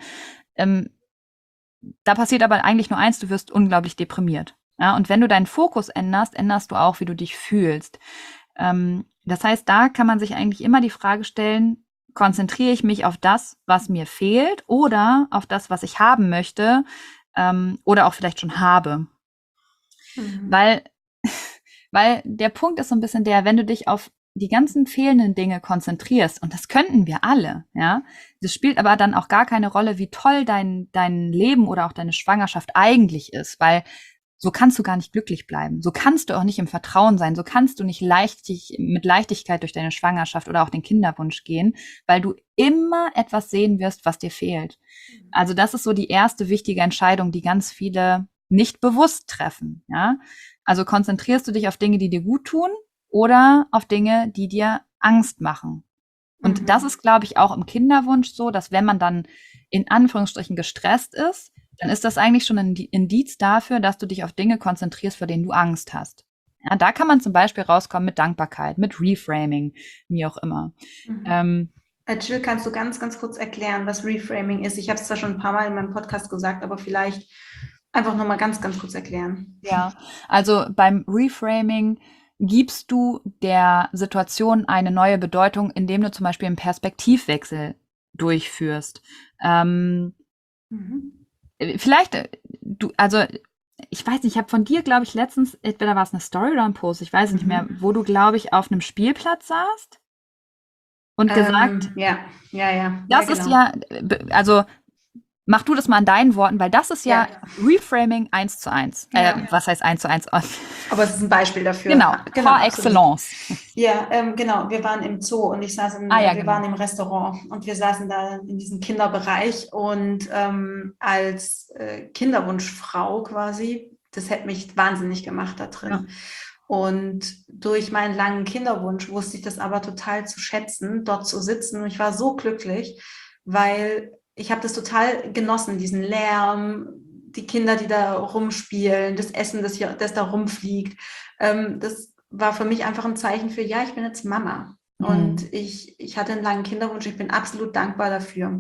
Da passiert aber eigentlich nur eins, du wirst unglaublich deprimiert. Ja, und wenn du deinen Fokus änderst, änderst du auch, wie du dich fühlst. Das heißt, da kann man sich eigentlich immer die Frage stellen, konzentriere ich mich auf das, was mir fehlt oder auf das, was ich haben möchte oder auch vielleicht schon habe. Weil der Punkt ist so ein bisschen wenn du dich auf die ganzen fehlenden Dinge konzentrierst, und das könnten wir alle, ja, das spielt aber dann auch gar keine Rolle, wie toll dein Leben oder auch deine Schwangerschaft eigentlich ist, weil so kannst du gar nicht glücklich bleiben. So kannst du auch nicht im Vertrauen sein. So kannst du nicht mit Leichtigkeit durch deine Schwangerschaft oder auch den Kinderwunsch gehen, weil du immer etwas sehen wirst, was dir fehlt. Also das ist so die erste wichtige Entscheidung, die ganz viele nicht bewusst treffen. Ja? Also konzentrierst du dich auf Dinge, die dir gut tun oder auf Dinge, die dir Angst machen. Und das ist, glaube ich, auch im Kinderwunsch so, dass wenn man dann in Anführungsstrichen gestresst ist, dann ist das eigentlich schon ein Indiz dafür, dass du dich auf Dinge konzentrierst, vor denen du Angst hast. Ja, da kann man zum Beispiel rauskommen mit Dankbarkeit, mit Reframing, wie auch immer. Jill, kannst du ganz, ganz kurz erklären, was Reframing ist? Ich habe es zwar schon ein paar Mal in meinem Podcast gesagt, aber vielleicht einfach nochmal ganz, ganz kurz erklären. Ja, also beim Reframing gibst du der Situation eine neue Bedeutung, indem du zum Beispiel einen Perspektivwechsel durchführst. Ähm, Mhm. Vielleicht, also ich weiß nicht, ich habe von dir, glaube ich, letztens, entweder war es eine Story oder ein Post, ich weiß nicht mehr, Mhm. wo du, glaube ich, auf einem Spielplatz saßt und gesagt, Ja, ja, das ist genau. ja, also mach du das mal in deinen Worten, weil das ist ja Ja, Reframing 1:1. ja. Was heißt 1:1? Aber es ist ein Beispiel dafür. Genau, Genau, par absolut. excellence. Ja, genau. Wir waren im Zoo und Ah ja, wir genau. waren im Restaurant und wir saßen da in diesem Kinderbereich und als Kinderwunschfrau quasi, das hätte mich wahnsinnig gemacht da Ja. drin. Und durch meinen langen Kinderwunsch wusste ich das aber total zu schätzen, dort zu sitzen. Und ich war so glücklich, weil ich habe das total genossen, diesen Lärm, die Kinder, die da rumspielen, das Essen, das da rumfliegt. Das war für mich einfach ein Zeichen für, ja, ich bin jetzt Mama. Mhm. Und ich hatte einen langen Kinderwunsch, ich bin absolut dankbar dafür.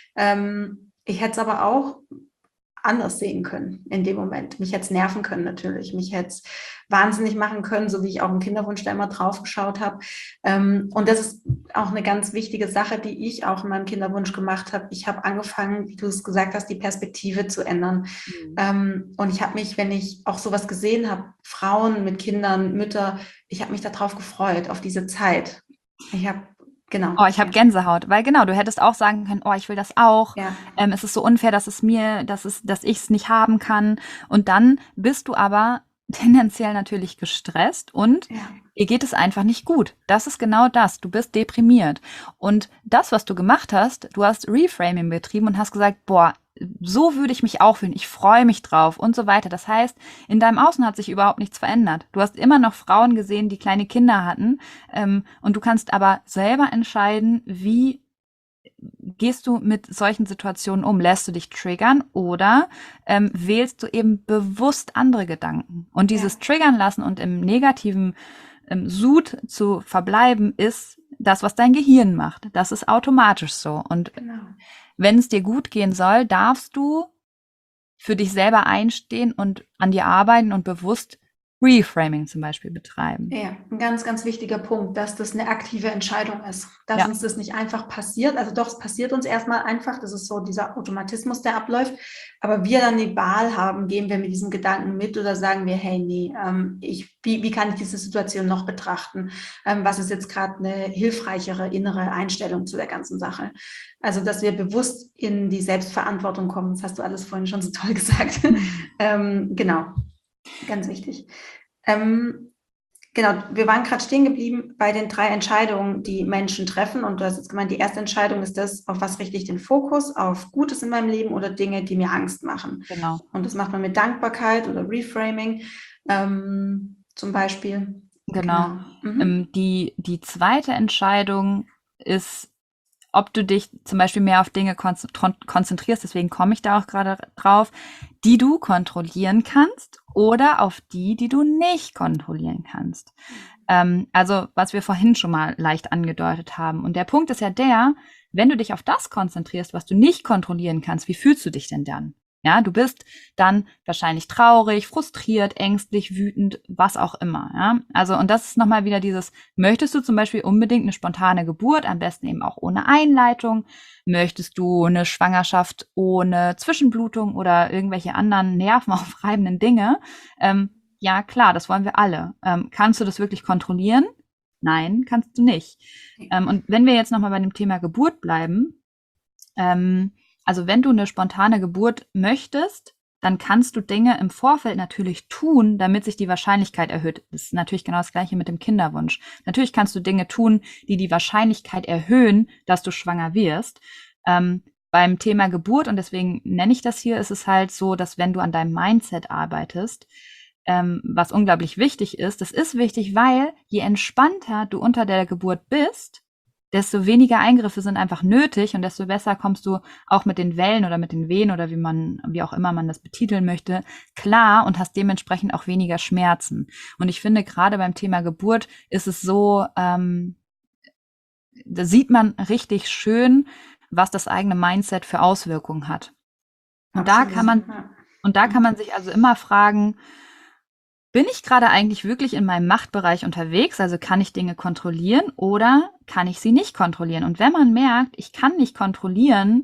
Ich hätte es aber auch anders sehen können in dem Moment. Mich hätte es nerven können natürlich. Mich hätte es wahnsinnig machen können, so wie ich auch im Kinderwunsch da immer drauf geschaut habe. Und das ist auch eine ganz wichtige Sache, die ich auch in meinem Kinderwunsch gemacht habe. Ich habe angefangen, wie du es gesagt hast, die Perspektive zu ändern. Mhm. Und ich habe mich, wenn ich auch sowas gesehen habe, Frauen mit Kindern, Mütter, ich habe mich darauf gefreut, auf diese Zeit. Ich habe, genau, Oh, ich habe ja, Gänsehaut, weil genau, du hättest auch sagen können, oh, ich will das auch. ja, Es ist so unfair, dass ich es nicht haben kann. Und dann bist du aber tendenziell natürlich gestresst und ja, dir geht es einfach nicht gut. Das ist genau das. Du bist deprimiert. Und das, was du gemacht hast, du hast Reframing betrieben und hast gesagt, boah, so würde ich mich auch fühlen. Ich freue mich drauf und so weiter. Das heißt, in deinem Außen hat sich überhaupt nichts verändert. Du hast immer noch Frauen gesehen, die kleine Kinder hatten, und du kannst aber selber entscheiden, wie gehst du mit solchen Situationen um? Lässt du dich triggern oder wählst du eben bewusst andere Gedanken? Und dieses ja, Triggern lassen und im negativen Sud zu verbleiben, ist das, was dein Gehirn macht. Das ist automatisch so. Und genau. wenn es dir gut gehen soll, darfst du für dich selber einstehen und an dir arbeiten und bewusst Reframing zum Beispiel betreiben. Ja, ein ganz, ganz wichtiger Punkt, dass das eine aktive Entscheidung ist, dass Ja, uns das nicht einfach passiert. Also doch, es passiert uns erstmal einfach, das ist so dieser Automatismus, der abläuft, aber wir dann die Wahl haben, gehen wir mit diesem Gedanken mit oder sagen wir, hey, nee, wie kann ich diese Situation noch betrachten? Was ist jetzt gerade eine hilfreichere innere Einstellung zu der ganzen Sache? Also, dass wir bewusst in die Selbstverantwortung kommen, das hast du alles vorhin schon so toll gesagt. Genau, ganz wichtig. Ähm, genau, wir waren gerade stehen geblieben bei den 3 Entscheidungen, die Menschen treffen. Und du hast jetzt gemeint, die erste Entscheidung ist das, auf was richte ich den Fokus? Auf Gutes in meinem Leben oder Dinge, die mir Angst machen? genau. Und das macht man mit Dankbarkeit oder Reframing zum Beispiel. Genau. Genau. Mhm. Die zweite Entscheidung ist, ob du dich zum Beispiel mehr auf Dinge konzentrierst, deswegen komme ich da auch gerade drauf, die du kontrollieren kannst oder auf die, die du nicht kontrollieren kannst. Also, was wir vorhin schon mal leicht angedeutet haben. Und der Punkt ist ja der, wenn du dich auf das konzentrierst, was du nicht kontrollieren kannst, wie fühlst du dich denn dann? Ja, du bist dann wahrscheinlich traurig, frustriert, ängstlich, wütend, was auch immer. Ja, also, und das ist nochmal wieder dieses, möchtest du zum Beispiel unbedingt eine spontane Geburt, am besten eben auch ohne Einleitung? Möchtest du eine Schwangerschaft ohne Zwischenblutung oder irgendwelche anderen nervenaufreibenden Dinge? Ja, klar, das wollen wir alle. Kannst du das wirklich kontrollieren? Nein, kannst du nicht. Und wenn wir jetzt nochmal bei dem Thema Geburt bleiben, also wenn du eine spontane Geburt möchtest, dann kannst du Dinge im Vorfeld natürlich tun, damit sich die Wahrscheinlichkeit erhöht. Das ist natürlich genau das Gleiche mit dem Kinderwunsch. Natürlich kannst du Dinge tun, die die Wahrscheinlichkeit erhöhen, dass du schwanger wirst. Beim Thema Geburt, und deswegen nenne ich das hier, ist es halt so, dass wenn du an deinem Mindset arbeitest, was unglaublich wichtig ist, das ist wichtig, weil je entspannter du unter der Geburt bist, desto weniger Eingriffe sind einfach nötig und desto besser kommst du auch mit den Wellen oder mit den Wehen oder wie auch immer man das betiteln möchte, klar und hast dementsprechend auch weniger Schmerzen. Und ich finde, gerade beim Thema Geburt ist es so, da sieht man richtig schön, was das eigene Mindset für Auswirkungen hat. Und da Absolut. kann man, Ja. und da kann man sich also immer fragen, bin ich gerade eigentlich wirklich in meinem Machtbereich unterwegs? Also kann ich Dinge kontrollieren oder kann ich sie nicht kontrollieren? Und wenn man merkt, ich kann nicht kontrollieren,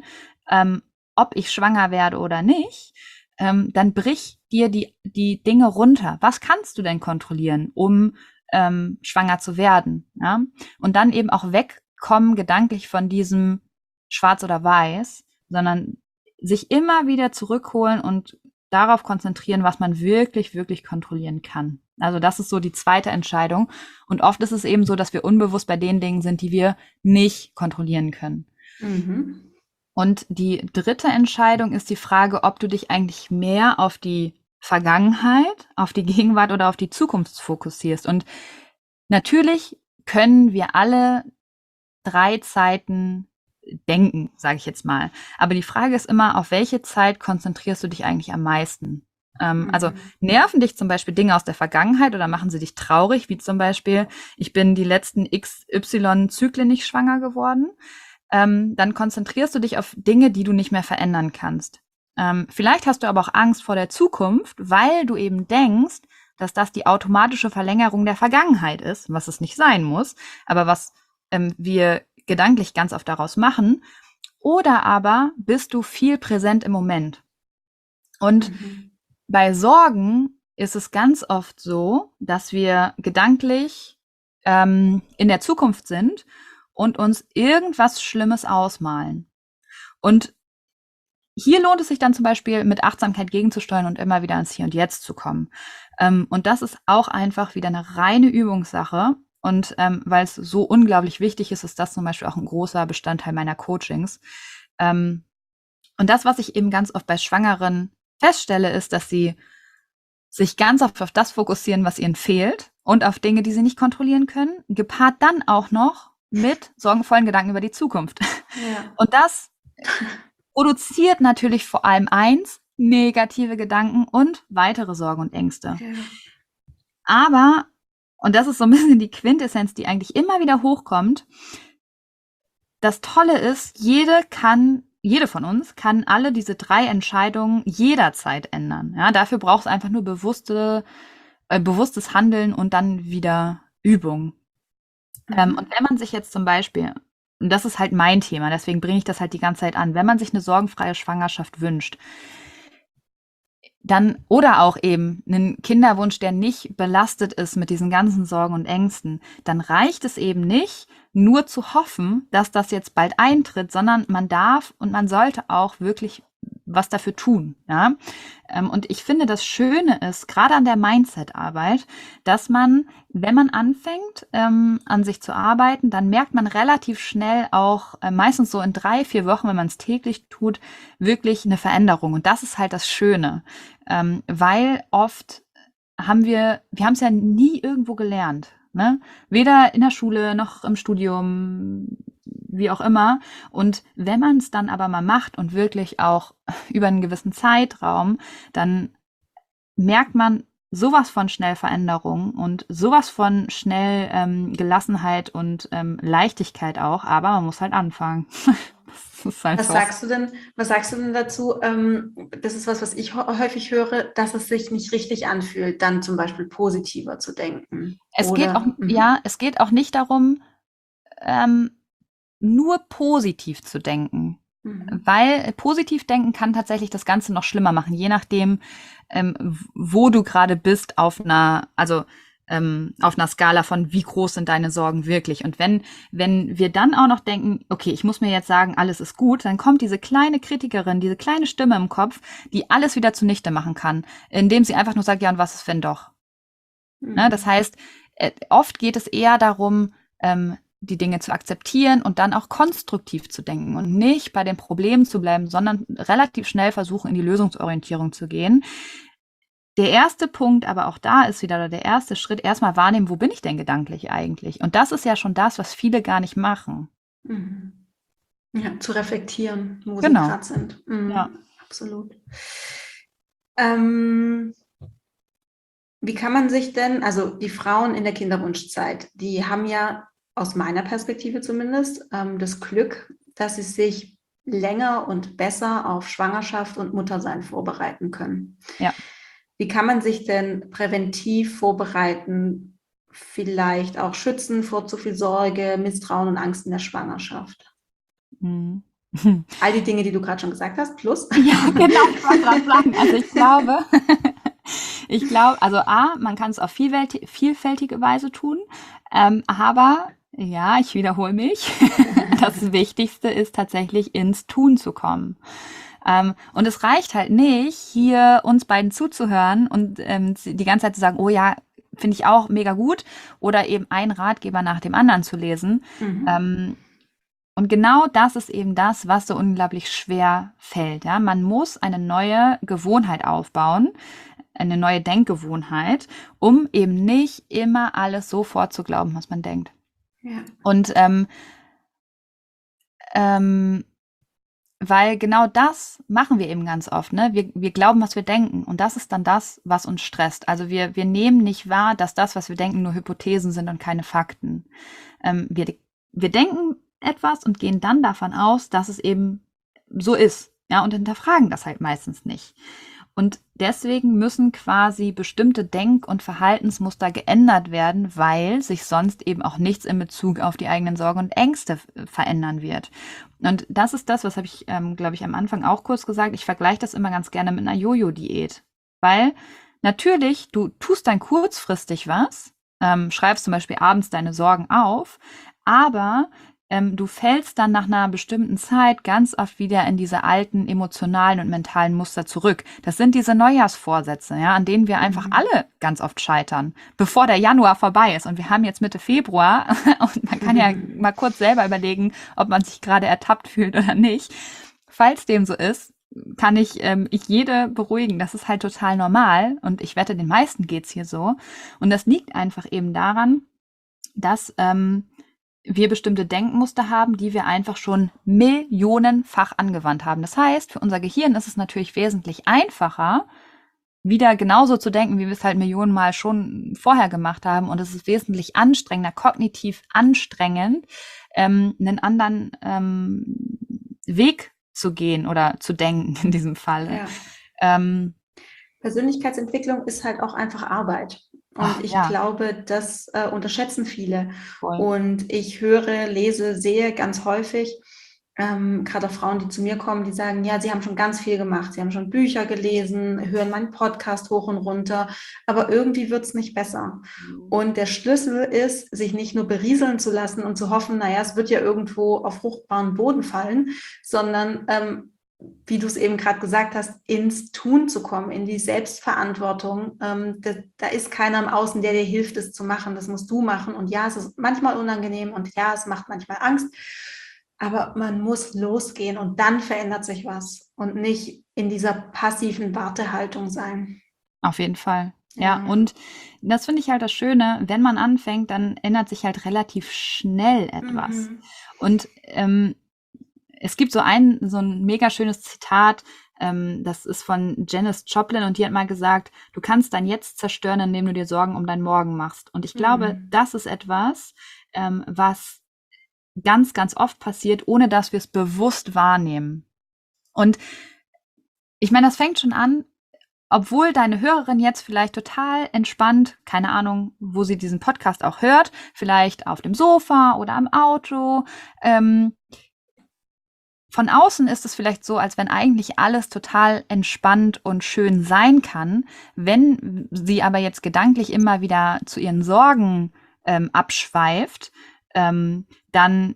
ob ich schwanger werde oder nicht, dann brich dir die Dinge runter. Was kannst du denn kontrollieren, um schwanger zu werden? Ja? Und dann eben auch wegkommen gedanklich von diesem Schwarz oder Weiß, sondern sich immer wieder zurückholen und darauf konzentrieren, was man wirklich, wirklich kontrollieren kann. Also das ist so die zweite Entscheidung. Und oft ist es eben so, dass wir unbewusst bei den Dingen sind, die wir nicht kontrollieren können. Mhm. Und die dritte Entscheidung ist die Frage, ob du dich eigentlich mehr auf die Vergangenheit, auf die Gegenwart oder auf die Zukunft fokussierst. Und natürlich können wir alle 3 Zeiten denken, sage ich jetzt mal. Aber die Frage ist immer, auf welche Zeit konzentrierst du dich eigentlich am meisten? Also nerven dich zum Beispiel Dinge aus der Vergangenheit oder machen sie dich traurig, wie zum Beispiel, ich bin die letzten XY Zyklen nicht schwanger geworden. Dann konzentrierst du dich auf Dinge, die du nicht mehr verändern kannst. Vielleicht hast du aber auch Angst vor der Zukunft, weil du eben denkst, dass das die automatische Verlängerung der Vergangenheit ist, was es nicht sein muss, aber was wir gedanklich ganz oft daraus machen. Oder aber bist du viel präsent im Moment. Und bei Sorgen ist es ganz oft so, dass wir gedanklich in der Zukunft sind und uns irgendwas Schlimmes ausmalen. Und hier lohnt es sich dann zum Beispiel, mit Achtsamkeit gegenzusteuern und immer wieder ins Hier und Jetzt zu kommen. Und das ist auch einfach wieder eine reine Übungssache. Und weil es so unglaublich wichtig ist, ist das zum Beispiel auch ein großer Bestandteil meiner Coachings. Und das, was ich eben ganz oft bei Schwangeren feststelle, ist, dass sie sich ganz oft auf das fokussieren, was ihnen fehlt und auf Dinge, die sie nicht kontrollieren können, gepaart dann auch noch mit sorgenvollen Gedanken über die Zukunft. Ja. Und das produziert natürlich vor allem negative Gedanken und weitere Sorgen und Ängste. Ja. Aber, und das ist so ein bisschen die Quintessenz, die eigentlich immer wieder hochkommt, das Tolle ist, jede von uns kann alle diese 3 Entscheidungen jederzeit ändern. Ja, dafür braucht es einfach nur bewusstes Handeln und dann wieder Übung. Und wenn man sich jetzt zum Beispiel, und das ist halt mein Thema, deswegen bringe ich das halt die ganze Zeit an, wenn man sich eine sorgenfreie Schwangerschaft wünscht, dann, oder auch eben einen Kinderwunsch, der nicht belastet ist mit diesen ganzen Sorgen und Ängsten, dann reicht es eben nicht, nur zu hoffen, dass das jetzt bald eintritt, sondern man darf und man sollte auch wirklich was dafür tun. Ja? Und ich finde, das Schöne ist, gerade an der Mindset-Arbeit, dass man, wenn man anfängt, an sich zu arbeiten, dann merkt man relativ schnell auch, meistens so in 3-4 Wochen, wenn man es täglich tut, wirklich eine Veränderung. Und das ist halt das Schöne, weil oft wir haben es ja nie irgendwo gelernt. Ne? Weder in der Schule noch im Studium, wie auch immer. Und wenn man es dann aber mal macht und wirklich auch über einen gewissen Zeitraum, dann merkt man sowas von schnell Veränderung und sowas von schnell Gelassenheit und Leichtigkeit auch. Aber man muss halt anfangen. Halt was sagst du denn dazu? Das ist was ich häufig höre, dass es sich nicht richtig anfühlt, dann zum Beispiel positiver zu denken. Es geht auch nicht darum, nur positiv zu denken. Weil positiv denken kann tatsächlich das Ganze noch schlimmer machen, je nachdem, wo du gerade bist auf einer Skala von wie groß sind deine Sorgen wirklich. Und wenn wir dann auch noch denken, okay, ich muss mir jetzt sagen, alles ist gut, dann kommt diese kleine Kritikerin, diese kleine Stimme im Kopf, die alles wieder zunichte machen kann, indem sie einfach nur sagt, ja, und was ist, wenn doch? Ne? Das heißt, oft geht es eher darum, die Dinge zu akzeptieren und dann auch konstruktiv zu denken und nicht bei den Problemen zu bleiben, sondern relativ schnell versuchen, in die Lösungsorientierung zu gehen. Der erste Punkt, aber auch da ist wieder der erste Schritt, erstmal wahrnehmen, wo bin ich denn gedanklich eigentlich? Und das ist ja schon das, was viele gar nicht machen. Ja, zu reflektieren, wo sie gerade sind. Ja. Absolut. Wie kann man sich denn, also die Frauen in der Kinderwunschzeit, die haben ja aus meiner Perspektive zumindest das Glück, dass sie sich länger und besser auf Schwangerschaft und Muttersein vorbereiten können. Ja. Wie kann man sich denn präventiv vorbereiten, vielleicht auch schützen vor zu viel Sorge, Misstrauen und Angst in der Schwangerschaft? Mhm. All die Dinge, die du gerade schon gesagt hast, plus. Ja, genau, ich wollte gerade sagen. Also ich glaube, also A, man kann es auf vielfältige Weise tun, aber ja, ich wiederhole mich. Das Wichtigste ist tatsächlich ins Tun zu kommen. Und es reicht halt nicht, hier uns beiden zuzuhören und die ganze Zeit zu sagen, oh ja, finde ich auch mega gut, oder eben einen Ratgeber nach dem anderen zu lesen. Ähm, und genau das ist eben das, was so unglaublich schwer fällt. Ja? Man muss eine neue Gewohnheit aufbauen, eine neue Denkgewohnheit, um eben nicht immer alles sofort zu glauben, was man denkt. Ja. Und ähm, weil genau das machen wir eben ganz oft, ne? Wir glauben, was wir denken. Und das ist dann das, was uns stresst. Also wir nehmen nicht wahr, dass das, was wir denken, nur Hypothesen sind und keine Fakten. Wir denken etwas und gehen dann davon aus, dass es eben so ist. Ja, und hinterfragen das halt meistens nicht. Und deswegen müssen quasi bestimmte Denk- und Verhaltensmuster geändert werden, weil sich sonst eben auch nichts in Bezug auf die eigenen Sorgen und Ängste verändern wird. Und das ist das, was habe ich, glaube ich, am Anfang auch kurz gesagt. Ich vergleiche das immer ganz gerne mit einer Jojo-Diät. Weil natürlich, du tust dann kurzfristig was, schreibst zum Beispiel abends deine Sorgen auf, aber du fällst dann nach einer bestimmten Zeit ganz oft wieder in diese alten emotionalen und mentalen Muster zurück. Das sind diese Neujahrsvorsätze, ja, an denen wir einfach alle ganz oft scheitern, bevor der Januar vorbei ist. Und wir haben jetzt Mitte Februar und man kann ja mal kurz selber überlegen, ob man sich gerade ertappt fühlt oder nicht. Falls dem so ist, kann ich jede beruhigen. Das ist halt total normal und ich wette, den meisten geht's hier so. Und das liegt einfach eben daran, dass wir bestimmte Denkmuster haben, die wir einfach schon millionenfach angewandt haben. Das heißt, für unser Gehirn ist es natürlich wesentlich einfacher, wieder genauso zu denken, wie wir es halt Millionenmal schon vorher gemacht haben. Und es ist wesentlich anstrengender, kognitiv anstrengend, einen anderen Weg zu gehen oder zu denken in diesem Fall. Ja. Persönlichkeitsentwicklung ist halt auch einfach Arbeit. Und ich glaube, das unterschätzen viele. Voll. Und ich höre, lese, sehe ganz häufig, gerade auch Frauen, die zu mir kommen, die sagen, ja, sie haben schon ganz viel gemacht. Sie haben schon Bücher gelesen, hören meinen Podcast hoch und runter, aber irgendwie wird es nicht besser. Und der Schlüssel ist, sich nicht nur berieseln zu lassen und zu hoffen, naja, es wird ja irgendwo auf fruchtbaren Boden fallen, sondern wie du es eben gerade gesagt hast, ins Tun zu kommen, in die Selbstverantwortung. Da ist keiner im Außen, der dir hilft, es zu machen. Das musst du machen. Und ja, es ist manchmal unangenehm und ja, es macht manchmal Angst. Aber man muss losgehen und dann verändert sich was und nicht in dieser passiven Wartehaltung sein. Auf jeden Fall. Ja, und das finde ich halt das Schöne, wenn man anfängt, dann ändert sich halt relativ schnell etwas. Und es gibt so ein mega schönes Zitat, das ist von Janis Joplin und die hat mal gesagt, du kannst dein Jetzt zerstören, indem du dir Sorgen um dein Morgen machst. Und ich glaube, das ist etwas, was ganz, ganz oft passiert, ohne dass wir es bewusst wahrnehmen. Und ich meine, das fängt schon an, obwohl deine Hörerin jetzt vielleicht total entspannt, keine Ahnung, wo sie diesen Podcast auch hört, vielleicht auf dem Sofa oder am Auto, von außen ist es vielleicht so, als wenn eigentlich alles total entspannt und schön sein kann. Wenn sie aber jetzt gedanklich immer wieder zu ihren Sorgen abschweift, dann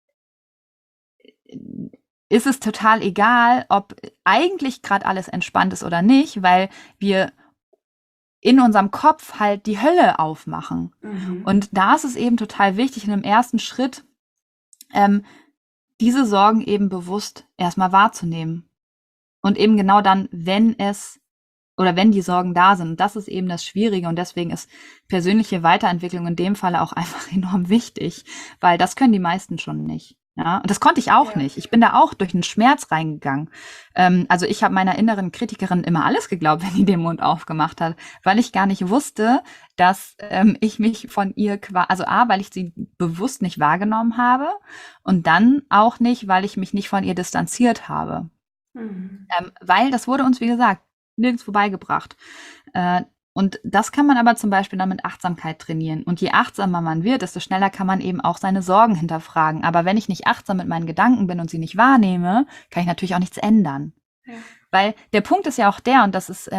ist es total egal, ob eigentlich gerade alles entspannt ist oder nicht, weil wir in unserem Kopf halt die Hölle aufmachen. Und da ist es eben total wichtig, in dem ersten Schritt diese Sorgen eben bewusst erstmal wahrzunehmen. Und eben genau dann, wenn die Sorgen da sind. Und das ist eben das Schwierige. Und deswegen ist persönliche Weiterentwicklung in dem Falle auch einfach enorm wichtig, weil das können die meisten schon nicht. Ja, und das konnte ich auch nicht. Ich bin da auch durch den Schmerz reingegangen. Also ich habe meiner inneren Kritikerin immer alles geglaubt, wenn die den Mund aufgemacht hat, weil ich gar nicht wusste, dass ich mich von ihr weil ich sie bewusst nicht wahrgenommen habe und dann auch nicht, weil ich mich nicht von ihr distanziert habe. Weil das wurde uns, wie gesagt, nirgendwo beigebracht. Und das kann man aber zum Beispiel dann mit Achtsamkeit trainieren. Und je achtsamer man wird, desto schneller kann man eben auch seine Sorgen hinterfragen. Aber wenn ich nicht achtsam mit meinen Gedanken bin und sie nicht wahrnehme, kann ich natürlich auch nichts ändern. Ja. Weil der Punkt ist ja auch der, und das ist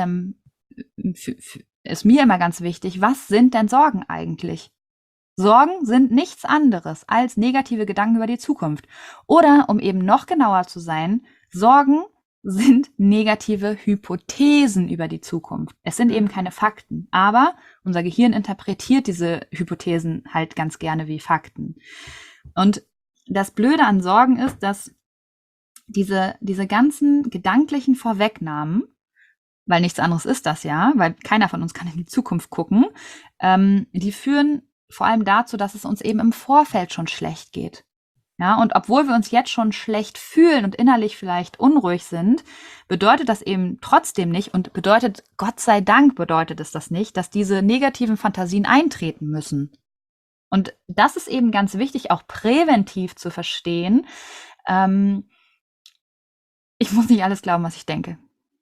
mir immer ganz wichtig, was sind denn Sorgen eigentlich? Sorgen sind nichts anderes als negative Gedanken über die Zukunft. Oder, um eben noch genauer zu sein, Sorgen sind negative Hypothesen über die Zukunft. Es sind eben keine Fakten, aber unser Gehirn interpretiert diese Hypothesen halt ganz gerne wie Fakten. Und das Blöde an Sorgen ist, dass diese ganzen gedanklichen Vorwegnahmen, weil nichts anderes ist das ja, weil keiner von uns kann in die Zukunft gucken, die führen vor allem dazu, dass es uns eben im Vorfeld schon schlecht geht. Ja, und obwohl wir uns jetzt schon schlecht fühlen und innerlich vielleicht unruhig sind, bedeutet das eben trotzdem nicht und bedeutet, Gott sei Dank bedeutet es das nicht, dass diese negativen Fantasien eintreten müssen. Und das ist eben ganz wichtig, auch präventiv zu verstehen. Ich muss nicht alles glauben, was ich denke.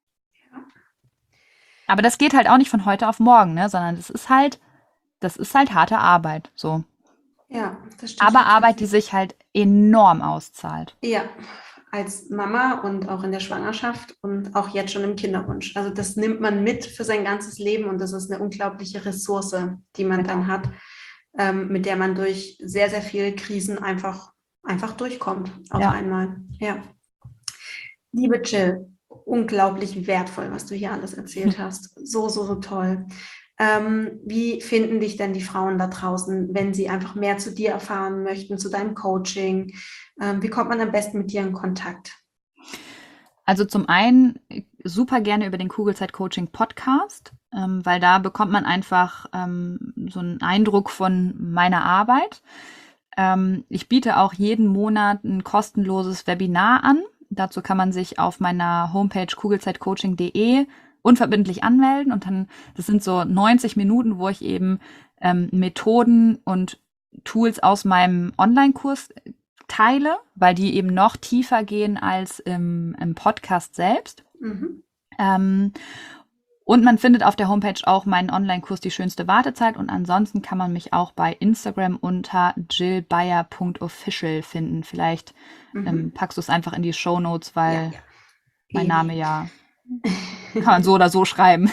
Aber das geht halt auch nicht von heute auf morgen, ne, sondern das ist halt harte Arbeit, so. Ja, das stimmt. Aber Arbeit, die sich halt enorm auszahlt. Ja, als Mama und auch in der Schwangerschaft und auch jetzt schon im Kinderwunsch. Also das nimmt man mit für sein ganzes Leben und das ist eine unglaubliche Ressource, die man dann hat, mit der man durch sehr, sehr viele Krisen einfach durchkommt auf einmal. Ja. Liebe Jill, unglaublich wertvoll, was du hier alles erzählt hast. So, so, so toll. Wie finden dich denn die Frauen da draußen, wenn sie einfach mehr zu dir erfahren möchten, zu deinem Coaching? Wie kommt man am besten mit dir in Kontakt? Also zum einen super gerne über den Kugelzeit Coaching Podcast, weil da bekommt man einfach so einen Eindruck von meiner Arbeit. Ich biete auch jeden Monat ein kostenloses Webinar an. Dazu kann man sich auf meiner Homepage kugelzeitcoaching.de unverbindlich anmelden und dann, das sind so 90 Minuten, wo ich eben Methoden und Tools aus meinem Online-Kurs teile, weil die eben noch tiefer gehen als im Podcast selbst. Mhm. Und man findet auf der Homepage auch meinen Online-Kurs Die schönste Wartezeit und ansonsten kann man mich auch bei Instagram unter jillbayer.official finden. Vielleicht packst du es einfach in die Shownotes, weil mein Name kann man so oder so schreiben.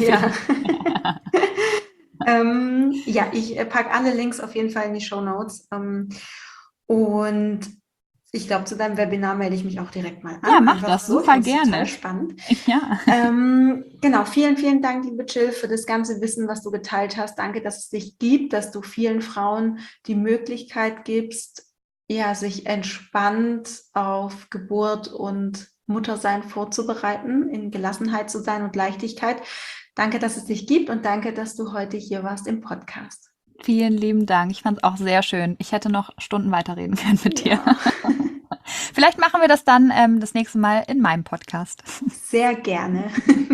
Ich packe alle Links auf jeden Fall in die Shownotes. Und ich glaube, zu deinem Webinar melde ich mich auch direkt mal an. Ja, mach das super gerne. Total spannend. Ja. Genau, vielen, vielen Dank, liebe Jill, für das ganze Wissen, was du geteilt hast. Danke, dass es dich gibt, dass du vielen Frauen die Möglichkeit gibst, sich entspannt auf Geburt und Muttersein vorzubereiten, in Gelassenheit zu sein und Leichtigkeit. Danke, dass es dich gibt und danke, dass du heute hier warst im Podcast. Vielen lieben Dank. Ich fand es auch sehr schön. Ich hätte noch Stunden weiterreden können mit dir. Vielleicht machen wir das dann das nächste Mal in meinem Podcast. Sehr gerne.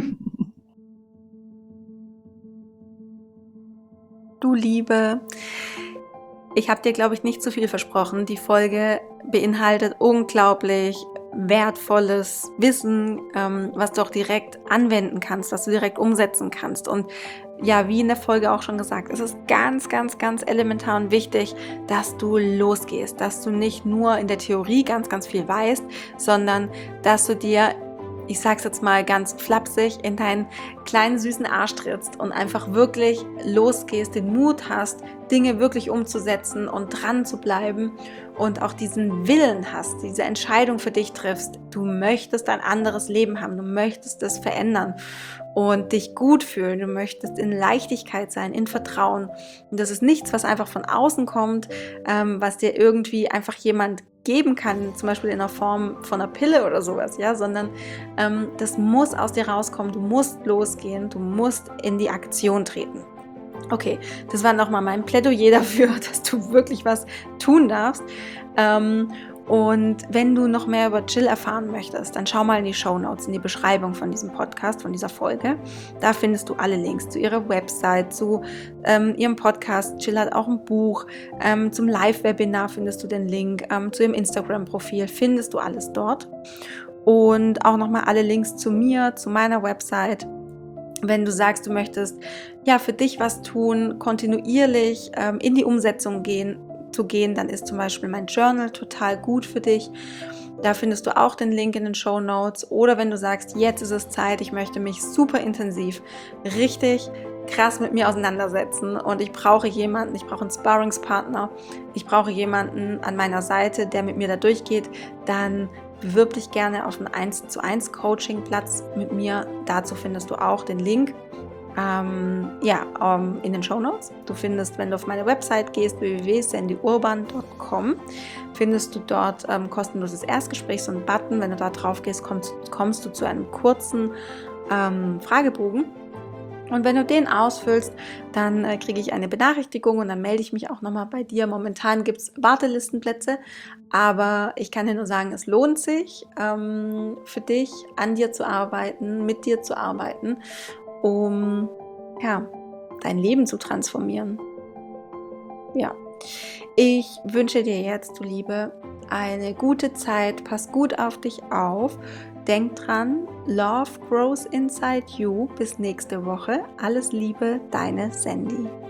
Du Liebe, ich habe dir, glaube ich, nicht zu viel versprochen. Die Folge beinhaltet unglaublich wertvolles Wissen, was du auch direkt anwenden kannst, was du direkt umsetzen kannst. Und ja, wie in der Folge auch schon gesagt, es ist ganz, ganz, ganz elementar und wichtig, dass du losgehst, dass du nicht nur in der Theorie ganz, ganz viel weißt, sondern dass du dir, ich sag's jetzt mal ganz flapsig, in deinen kleinen süßen Arsch trittst und einfach wirklich losgehst, den Mut hast, Dinge wirklich umzusetzen und dran zu bleiben und auch diesen Willen hast, diese Entscheidung für dich triffst. Du möchtest ein anderes Leben haben, du möchtest es verändern und dich gut fühlen, du möchtest in Leichtigkeit sein, in Vertrauen. Und das ist nichts, was einfach von außen kommt, was dir irgendwie einfach jemand geben kann, zum Beispiel in der Form von einer Pille oder sowas, sondern das muss aus dir rauskommen, du musst losgehen, du musst in die Aktion treten. Okay, das war nochmal mein Plädoyer dafür, dass du wirklich was tun darfst. Und wenn du noch mehr über Jill erfahren möchtest, dann schau mal in die Shownotes, in die Beschreibung von diesem Podcast, von dieser Folge. Da findest du alle Links zu ihrer Website, zu ihrem Podcast. Jill hat auch ein Buch. Zum Live-Webinar findest du den Link. Zu ihrem Instagram-Profil findest du alles dort. und auch nochmal alle Links zu mir, zu meiner Website. Wenn du sagst, du möchtest ja für dich was tun, kontinuierlich in die Umsetzung gehen, dann ist zum Beispiel mein Journal total gut für dich. Da findest du auch den Link in den Shownotes. Oder wenn du sagst, jetzt ist es Zeit, ich möchte mich super intensiv, richtig krass mit mir auseinandersetzen und ich brauche jemanden, ich brauche einen Sparringspartner, ich brauche jemanden an meiner Seite, der mit mir da durchgeht, dann bewirb dich gerne auf einen 1:1 Coaching-Platz mit mir. Dazu findest du auch den Link in den Shownotes. Du findest, wenn du auf meine Website gehst, www.sandyurban.com, findest du dort kostenloses Erstgespräch, so einen Button. Wenn du da drauf gehst, kommst du zu einem kurzen Fragebogen. Und wenn du den ausfüllst, dann kriege ich eine Benachrichtigung und dann melde ich mich auch nochmal bei dir. Momentan gibt es Wartelistenplätze, aber ich kann dir nur sagen, es lohnt sich für dich, an dir zu arbeiten, mit dir zu arbeiten, um dein Leben zu transformieren. Ja, ich wünsche dir jetzt, du Liebe, eine gute Zeit. Pass gut auf dich auf. Denk dran, Love grows inside you. Bis nächste Woche. Alles Liebe, deine Sandy.